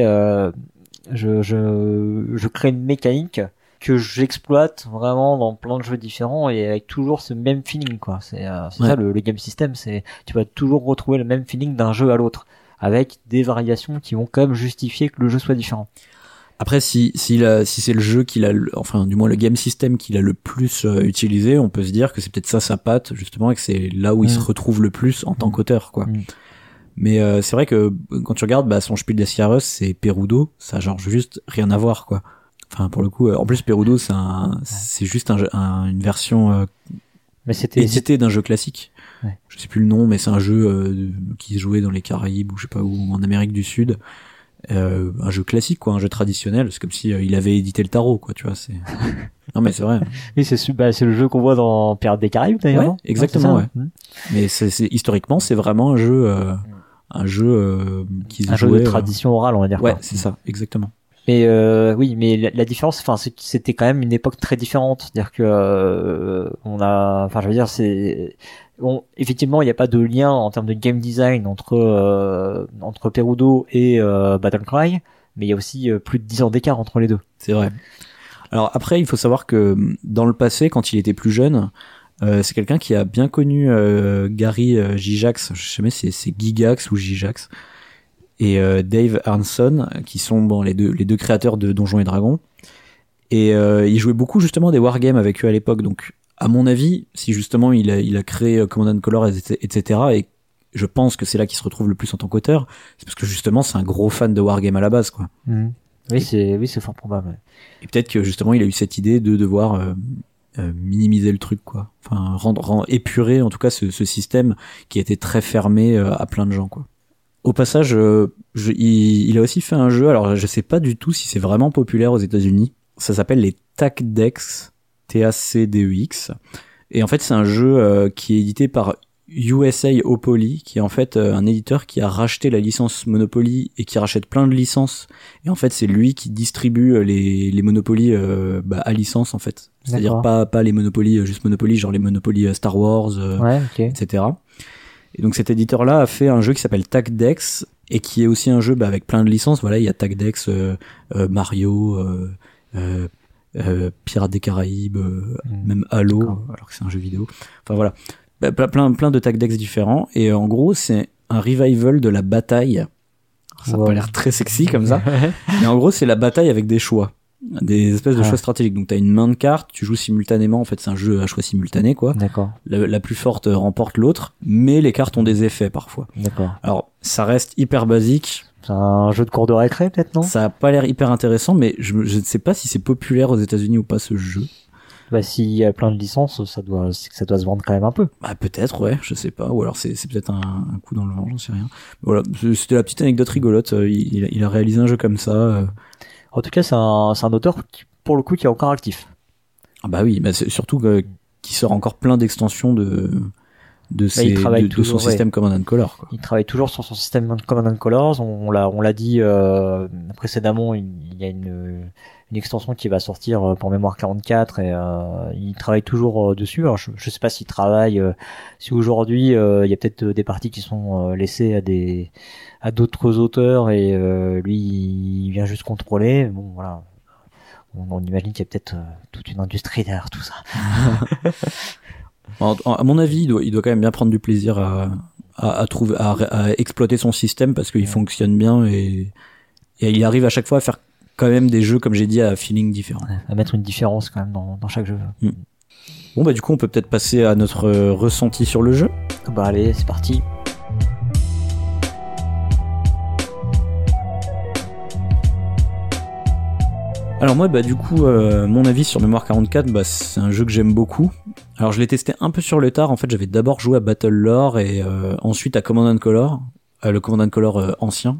une mécanique que j'exploite vraiment dans plein de jeux différents et avec toujours ce même feeling, quoi. C'est ça le game system, c'est tu vas toujours retrouver le même feeling d'un jeu à l'autre avec des variations qui vont quand même justifier que le jeu soit différent. Après, si c'est le jeu enfin du moins le game system qu'il a le plus utilisé, on peut se dire que c'est peut-être ça sa patte justement et que c'est là où il se retrouve le plus en tant qu'auteur, quoi. Mais c'est vrai que quand tu regardes son Spiel des Jahres, c'est Perudo, ça a genre juste rien à voir, quoi. Enfin pour le coup, en plus Perudo c'est juste une version mais édité d'un jeu classique. Ouais. Je sais plus le nom, mais c'est un jeu qui se jouait dans les Caraïbes ou je sais pas où, en Amérique du Sud. Un jeu classique, quoi, un jeu traditionnel. C'est comme si il avait édité le tarot, quoi, tu vois. C'est non mais c'est vrai. Oui, c'est le jeu qu'on voit dans Pirates des Caraïbes d'ailleurs. Ouais, exactement. Ouais. Mais c'est historiquement c'est vraiment un jeu qui se jouait. Un jeu de tradition orale, on va dire. Ouais, quoi. c'est ça, exactement. Mais oui, mais la différence, enfin, c'est que c'était quand même une époque très différente. C'est-à-dire que effectivement, il n'y a pas de lien en termes de game design entre Perudo et Battlecry, mais il y a aussi plus de 10 ans d'écart entre les deux. C'est vrai. Alors après, il faut savoir que dans le passé, quand il était plus jeune, c'est quelqu'un qui a bien connu Gary Gygax, je sais pas si c'est Gygax ou Gygax, et Dave Arneson, qui sont les deux créateurs de Donjons et Dragons. Et il jouait beaucoup justement des wargames avec eux à l'époque. Donc à mon avis, si justement il a créé Command & Color, etc., et je pense que c'est là qu'il se retrouve le plus en tant qu'auteur, c'est parce que justement c'est un gros fan de wargame à la base, quoi. Oui, c'est fort probable. Ouais. Et peut-être que justement il a eu cette idée de devoir minimiser le truc, quoi. Enfin rendre épurer en tout cas ce système qui était très fermé à plein de gens, quoi. Au passage, il a aussi fait un jeu, alors je sais pas du tout si c'est vraiment populaire aux États-Unis, Ça s'appelle les TACDEX, TACDEX. Et en fait, c'est un jeu qui est édité par USA Opoly, qui est en fait un éditeur qui a racheté la licence Monopoly et qui rachète plein de licences. Et en fait, c'est lui qui distribue les Monopoly à licence en fait. C'est-à-dire pas les Monopoly juste Monopoly, genre les Monopoly Star Wars, etc. Et donc cet éditeur-là a fait un jeu qui s'appelle TACDEX et qui est aussi un jeu avec plein de licences. Voilà, il y a TACDEX, Mario, Pirates des Caraïbes, même Halo, alors que c'est un jeu vidéo. Enfin voilà. Plein de TACDEX différents, et en gros c'est un revival de la bataille. Ça a pas l'air très sexy comme ça, mais en gros c'est la bataille avec des choix, des espèces de choix stratégiques. Donc t'as une main de cartes, tu joues simultanément, en fait c'est un jeu à choix simultané quoi. D'accord. La plus forte remporte l'autre, mais les cartes ont des effets parfois. D'accord. Alors ça reste hyper basique. C'est un jeu de cours de récré peut-être, non? Ça a pas l'air hyper intéressant, mais je ne sais pas si c'est populaire aux États-Unis ou pas ce jeu. Bah, s'il y a plein de licences, ça doit se vendre quand même un peu. Bah, peut-être, ouais, je sais pas. Ou alors c'est peut-être un coup dans le vent, j'en sais rien. Voilà. C'était la petite anecdote rigolote. Il a réalisé un jeu comme ça. En tout cas, c'est un auteur qui, pour le coup, qui est encore actif. Ah bah oui, bah c'est surtout qui sort encore plein d'extensions de son système Command & Color, quoi. Il travaille toujours sur son système Command & Colors. On l'a dit, précédemment, il y a une extension qui va sortir pour Mémoire 44 et il travaille toujours dessus. Alors je sais pas s'il travaille, si aujourd'hui il y a peut-être des parties qui sont laissées à d'autres auteurs et lui il vient juste contrôler. Bon voilà, on imagine qu'il y a peut-être toute une industrie derrière tout ça. À mon avis, il doit quand même bien prendre du plaisir à exploiter son système parce qu'il fonctionne bien et il arrive à chaque fois à faire quand même des jeux, comme j'ai dit, à feeling différent. À mettre une différence quand même dans chaque jeu. Bon bah du coup on peut peut-être passer à notre ressenti sur le jeu. Bah allez, c'est parti. Alors moi bah du coup mon avis sur Mémoire 44, bah c'est un jeu que j'aime beaucoup. Alors je l'ai testé un peu sur le tard, en fait j'avais d'abord joué à Battle Lore et ensuite à Command & Color, le Command & Color ancien.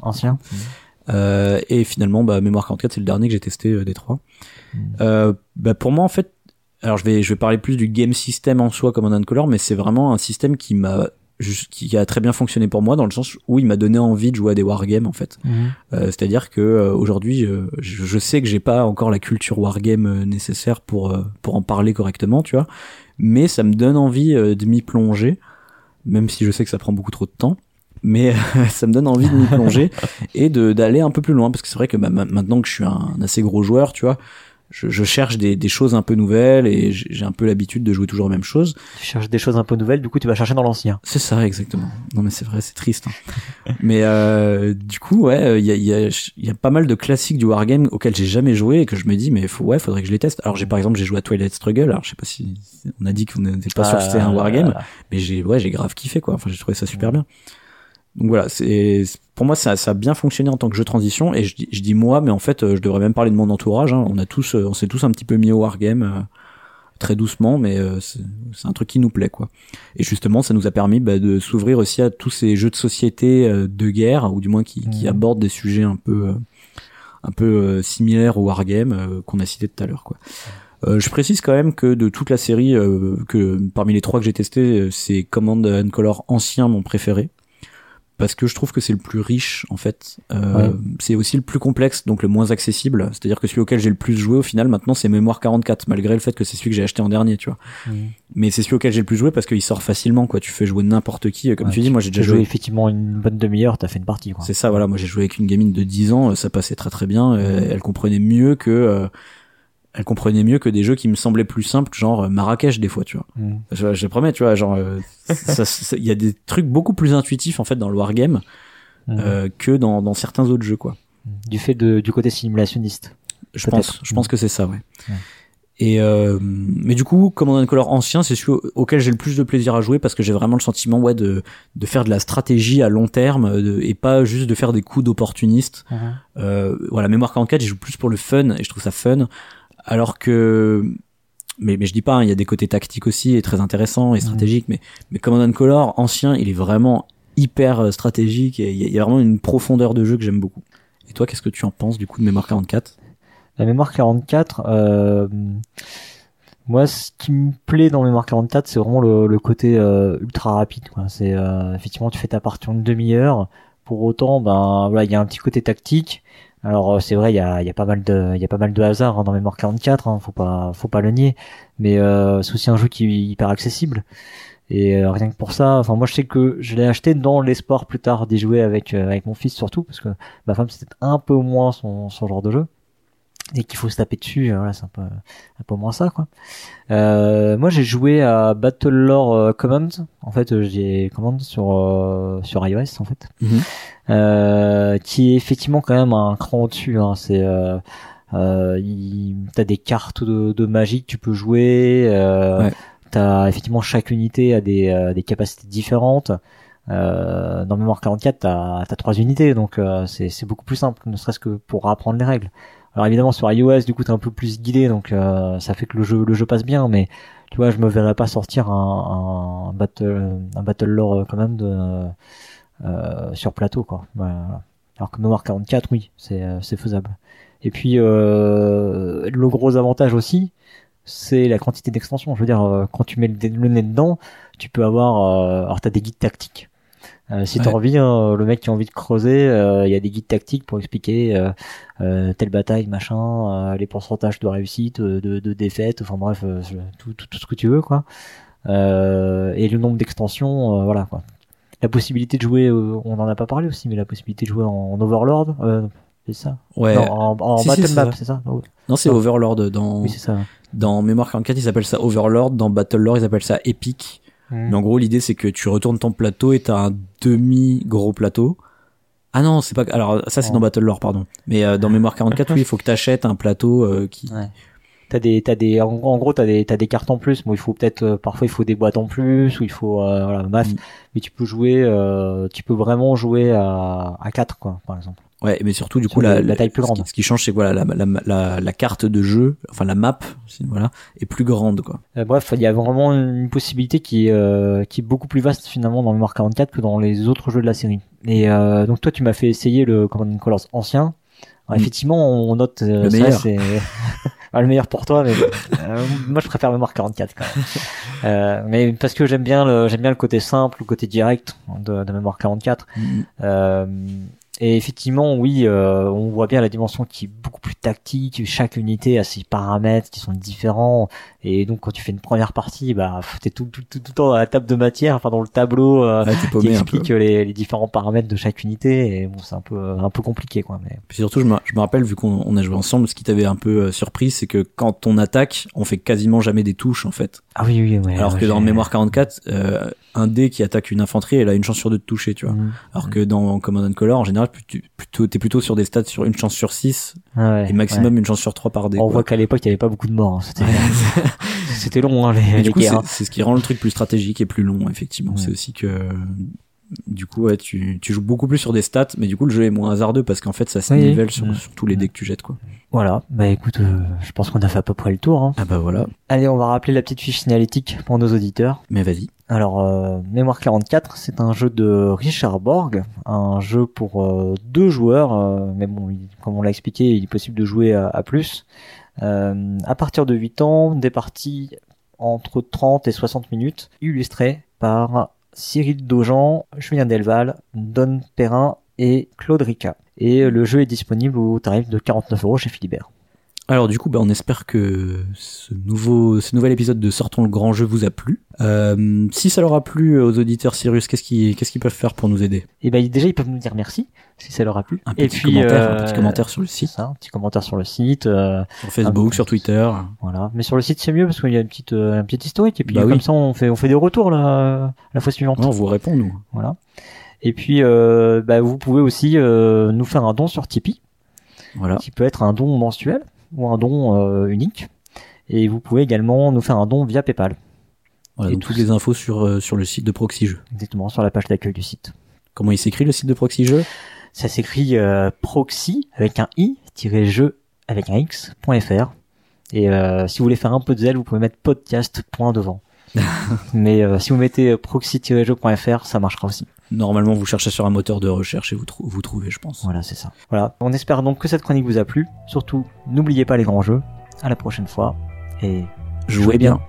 Et finalement bah Mémoire 44 c'est le dernier que j'ai testé des trois. Bah pour moi en fait, alors je vais parler plus du game system en soi Command & Color, mais c'est vraiment un système qui a très bien fonctionné pour moi dans le sens où il m'a donné envie de jouer à des wargames en fait. C'est-à-dire que aujourd'hui je sais que j'ai pas encore la culture wargame nécessaire pour en parler correctement, tu vois, mais ça me donne envie de m'y plonger, même si je sais que ça prend beaucoup trop de temps. Mais ça me donne envie de m'y plonger et d'aller un peu plus loin parce que c'est vrai que maintenant que je suis un assez gros joueur, tu vois, je cherche des choses un peu nouvelles et j'ai un peu l'habitude de jouer toujours aux mêmes choses. Tu cherches des choses un peu nouvelles, du coup tu vas chercher dans l'ancien. C'est ça, exactement. Non mais c'est vrai, c'est triste. Hein. Mais du coup, ouais, il y a pas mal de classiques du wargame auxquels j'ai jamais joué et que je me dis mais faudrait que je les teste. Alors par exemple j'ai joué à Twilight Struggle. Alors je sais pas si on a dit qu'on n'était pas sûr que c'était un wargame, mais j'ai grave kiffé quoi. Enfin j'ai trouvé ça super bien. Donc voilà, pour moi ça a bien fonctionné en tant que jeu de transition et je dis moi, mais en fait je devrais même parler de mon entourage. Hein. On s'est tous un petit peu mis au wargame très doucement, mais c'est un truc qui nous plaît quoi. Et justement ça nous a permis de s'ouvrir aussi à tous ces jeux de société de guerre ou du moins qui abordent des sujets un peu similaires au wargame qu'on a cité tout à l'heure quoi. Je précise quand même que de toute la série, que parmi les trois que j'ai testés, c'est Command & Color ancien mon préféré. Parce que je trouve que c'est le plus riche en fait. C'est aussi le plus complexe, donc le moins accessible. C'est-à-dire que celui auquel j'ai le plus joué au final maintenant c'est Mémoire 44, malgré le fait que c'est celui que j'ai acheté en dernier, tu vois. Mais c'est celui auquel j'ai le plus joué parce qu'il sort facilement quoi. Tu fais jouer n'importe qui, comme tu dis. Moi j'ai déjà joué effectivement une bonne demi-heure, t'as fait une partie quoi. C'est ça, voilà. Moi j'ai joué avec une gamine de 10 ans, ça passait très très bien. Elle comprenait mieux que des jeux qui me semblaient plus simples, genre Marrakech des fois, tu vois. Je promets, tu vois, genre il y a des trucs beaucoup plus intuitifs en fait dans le wargame que dans certains autres jeux, quoi. Du fait du côté simulationniste. Je pense que c'est ça, ouais. Et mais du coup, Command & Color ancien, c'est celui auquel j'ai le plus de plaisir à jouer parce que j'ai vraiment le sentiment de faire de la stratégie à long terme et pas juste de faire des coups d'opportuniste. Voilà, Mémoire 44, j'y joue plus pour le fun et je trouve ça fun. Alors que, mais je dis pas, il y a des côtés tactiques aussi et très intéressants et stratégiques, mais Command & Color ancien, il est vraiment hyper stratégique et il y a vraiment une profondeur de jeu que j'aime beaucoup. Et toi, qu'est-ce que tu en penses du coup de Mémoire 44? La mémoire 44, moi, ce qui me plaît dans mémoire 44, c'est vraiment le côté ultra rapide, quoi. C'est effectivement, tu fais ta partie en une demi-heure. Pour autant, ben voilà, il y a un petit côté tactique. Alors c'est vrai, il y a pas mal de hasard, hein, dans mémoire 44, hein, faut pas le nier. Mais c'est aussi un jeu qui est hyper accessible. Et rien que pour ça, enfin moi je sais que je l'ai acheté dans l'espoir plus tard d'y jouer avec mon fils surtout, parce que ma femme c'était un peu moins son genre de jeu. Et qu'il faut se taper dessus, voilà, c'est un peu moins ça, quoi. Moi, j'ai joué à Battlelore Command. En fait, j'ai Command sur iOS, en fait. Qui est effectivement quand même un cran au-dessus, hein. C'est, t'as des cartes de magie que tu peux jouer, Ouais. t'as effectivement chaque unité a des capacités différentes. Dans Mémoire 44, t'as 3 unités, donc c'est beaucoup plus simple, ne serait-ce que pour apprendre les règles. Alors évidemment sur iOS, du coup t'es un peu plus guidé, donc ça fait que le jeu passe bien, mais tu vois, je me verrais pas sortir un Battlelore Command sur plateau, quoi. Voilà. Alors que Mémoire 44, oui, c'est faisable. Et puis le gros avantage aussi, c'est la quantité d'extensions. Je veux dire, quand tu mets le nez dedans, tu peux avoir, alors t'as des guides tactiques. Si t'as envie, le mec qui a envie de creuser, il y a des guides tactiques pour expliquer telle bataille, machin, les pourcentages de réussite, de défaite, enfin bref, tout ce que tu veux, quoi. Et le nombre d'extensions, voilà, quoi. La possibilité de jouer, on en a pas parlé aussi, mais la possibilité de jouer en Overlord, c'est ça? Ouais. Non, en Si, Battle c'est Map, ça. c'est ça? Oh. Non, c'est Non. Overlord Oui, c'est ça. dans Mémoire 44, ils appellent ça Overlord. Dans Battlelore, ils appellent ça Epic. Mais en gros, l'idée, c'est que tu retournes ton plateau et t'as un demi-gros plateau. Ah non, c'est pas, alors, ça, c'est dans Battlelore, pardon. Mais, dans Mémoire 44, oui, il faut que t'achètes un plateau, qui... Ouais. En gros, t'as des cartes en plus. Bon, il faut peut-être, parfois, il faut des boîtes en plus, ou il faut, voilà, bref. Mais tu peux vraiment jouer à 4, quoi, par exemple. Ouais, mais surtout, du Sur coup, la taille plus grande. Ce qui change, c'est que voilà, la carte de jeu, enfin, la map, voilà, est plus grande, quoi. Bref, il y a vraiment une possibilité qui est beaucoup plus vaste, finalement, dans Mémoire 44 que dans les autres jeux de la série. Et, donc, toi, tu m'as fait essayer le Command & Colors ancien. Alors, effectivement, on note, le meilleur. c'est le meilleur pour toi, mais moi je préfère Mémoire 44 quand même. Mais parce que j'aime bien le côté simple, le côté direct de Mémoire 44. Et effectivement, oui, on voit bien la dimension qui est beaucoup plus tactique. Chaque unité a ses paramètres qui sont différents. Et donc, quand tu fais une première partie, bah, t'es tout le temps à la table de matière, enfin dans le tableau qui explique les différents paramètres de chaque unité. Et bon, c'est un peu compliqué, quoi. Mais puis surtout, je me rappelle, vu qu'on a joué ensemble, ce qui t'avait un peu surpris, c'est que quand on attaque, on fait quasiment jamais des touches, en fait. Ah oui, ouais. Alors que dans Mémoire 44, un dé qui attaque une infanterie, elle a une chance sur 2 de toucher, tu vois. Alors que dans Command & Color, en général, t'es plutôt sur des stats sur une chance sur 6 et maximum une chance sur 3 par dé. On voit qu'à l'époque, il y avait pas beaucoup de morts, hein. C'était long, hein, les guerres. C'est ce qui rend le truc plus stratégique et plus long, effectivement. C'est aussi que, du coup, ouais, tu joues beaucoup plus sur des stats, mais du coup, le jeu est moins hasardeux parce qu'en fait, ça se nivelle sur tous les dés que tu jettes, quoi. Voilà. Bah, écoute, je pense qu'on a fait à peu près le tour, hein. Ah bah voilà. Allez, on va rappeler la petite fiche signalétique pour nos auditeurs. Mais vas-y. Alors, Mémoire 44, c'est un jeu de Richard Borg, un jeu pour 2 joueurs, mais bon, comme on l'a expliqué, il est possible de jouer à plus. À partir de 8 ans, des parties entre 30 et 60 minutes, illustrées par Cyril Daujean, Julien Delval, Don Perrin et Claude Rica. Et le jeu est disponible au tarif de 49€ chez Philibert. Alors du coup, on espère que ce nouvel épisode de Sortons le grand jeu vous a plu. Si ça leur a plu aux auditeurs Cyrus, qu'est-ce qu'ils peuvent faire pour nous aider? Et ben déjà ils peuvent nous dire merci si ça leur a plu. Un petit commentaire sur le site. Ça, un petit commentaire sur le site, sur Facebook, sur Twitter. Voilà, mais sur le site c'est mieux parce qu'il y a un petit historique et puis comme ça on fait des retours la fois suivante. Non, on vous répond nous. Voilà. Et puis vous pouvez aussi nous faire un don sur Tipeee. Voilà. Qui peut être un don mensuel ou un don unique. Et vous pouvez également nous faire un don via PayPal. Voilà, donc toutes les infos sur le site de Proxy Jeux. Exactement, sur la page d'accueil du site. Comment il s'écrit le site de Proxy Jeux? Ça s'écrit proxy avec un i-jeu avec un x.fr. Et si vous voulez faire un peu de zèle, vous pouvez mettre podcast point devant. Mais si vous mettez proxy-jeu.fr, ça marchera aussi. Normalement, vous cherchez sur un moteur de recherche et vous trouvez, je pense. Voilà, c'est ça. Voilà. On espère donc que cette chronique vous a plu. Surtout, n'oubliez pas les grands jeux. À la prochaine fois. Et jouez bien.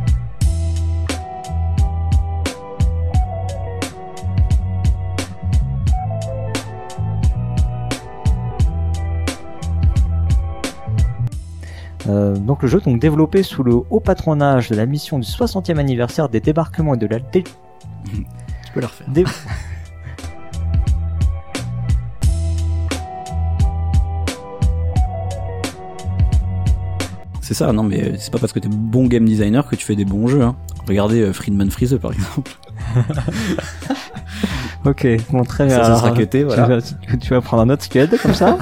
Donc le jeu donc développé sous le haut patronage de la mission du 60e anniversaire des débarquements et de la Tu peux la refaire. C'est ça, non mais c'est pas parce que t'es bon game designer que tu fais des bons jeux. Hein. Regardez Friedman Freeze par exemple. Ok, bon très bien. Ça sera cuté, voilà. Tu vas prendre un autre scud comme ça.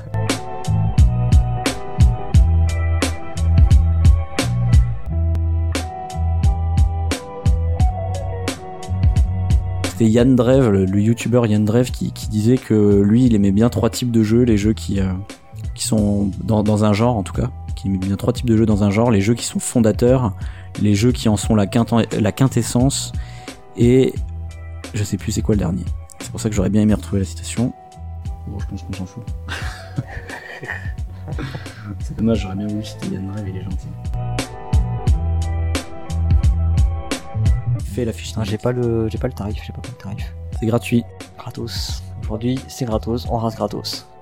C'était Yann Drev, le youtubeur Yann Drev qui disait que lui il aimait bien 3 types de jeux, les jeux qui sont dans un genre en tout cas, qui aimait bien 3 types de jeux dans un genre, les jeux qui sont fondateurs, les jeux qui en sont la quintessence, et je sais plus c'est quoi le dernier. C'est pour ça que j'aurais bien aimé retrouver la citation. Bon, je pense qu'on s'en fout. C'est dommage, j'aurais bien voulu citer Yann Drev, il est gentil. Fais la fiche. J'ai pas le tarif, j'ai pas pris le tarif. C'est gratuit. Gratos. Aujourd'hui, c'est gratos, on rase gratos.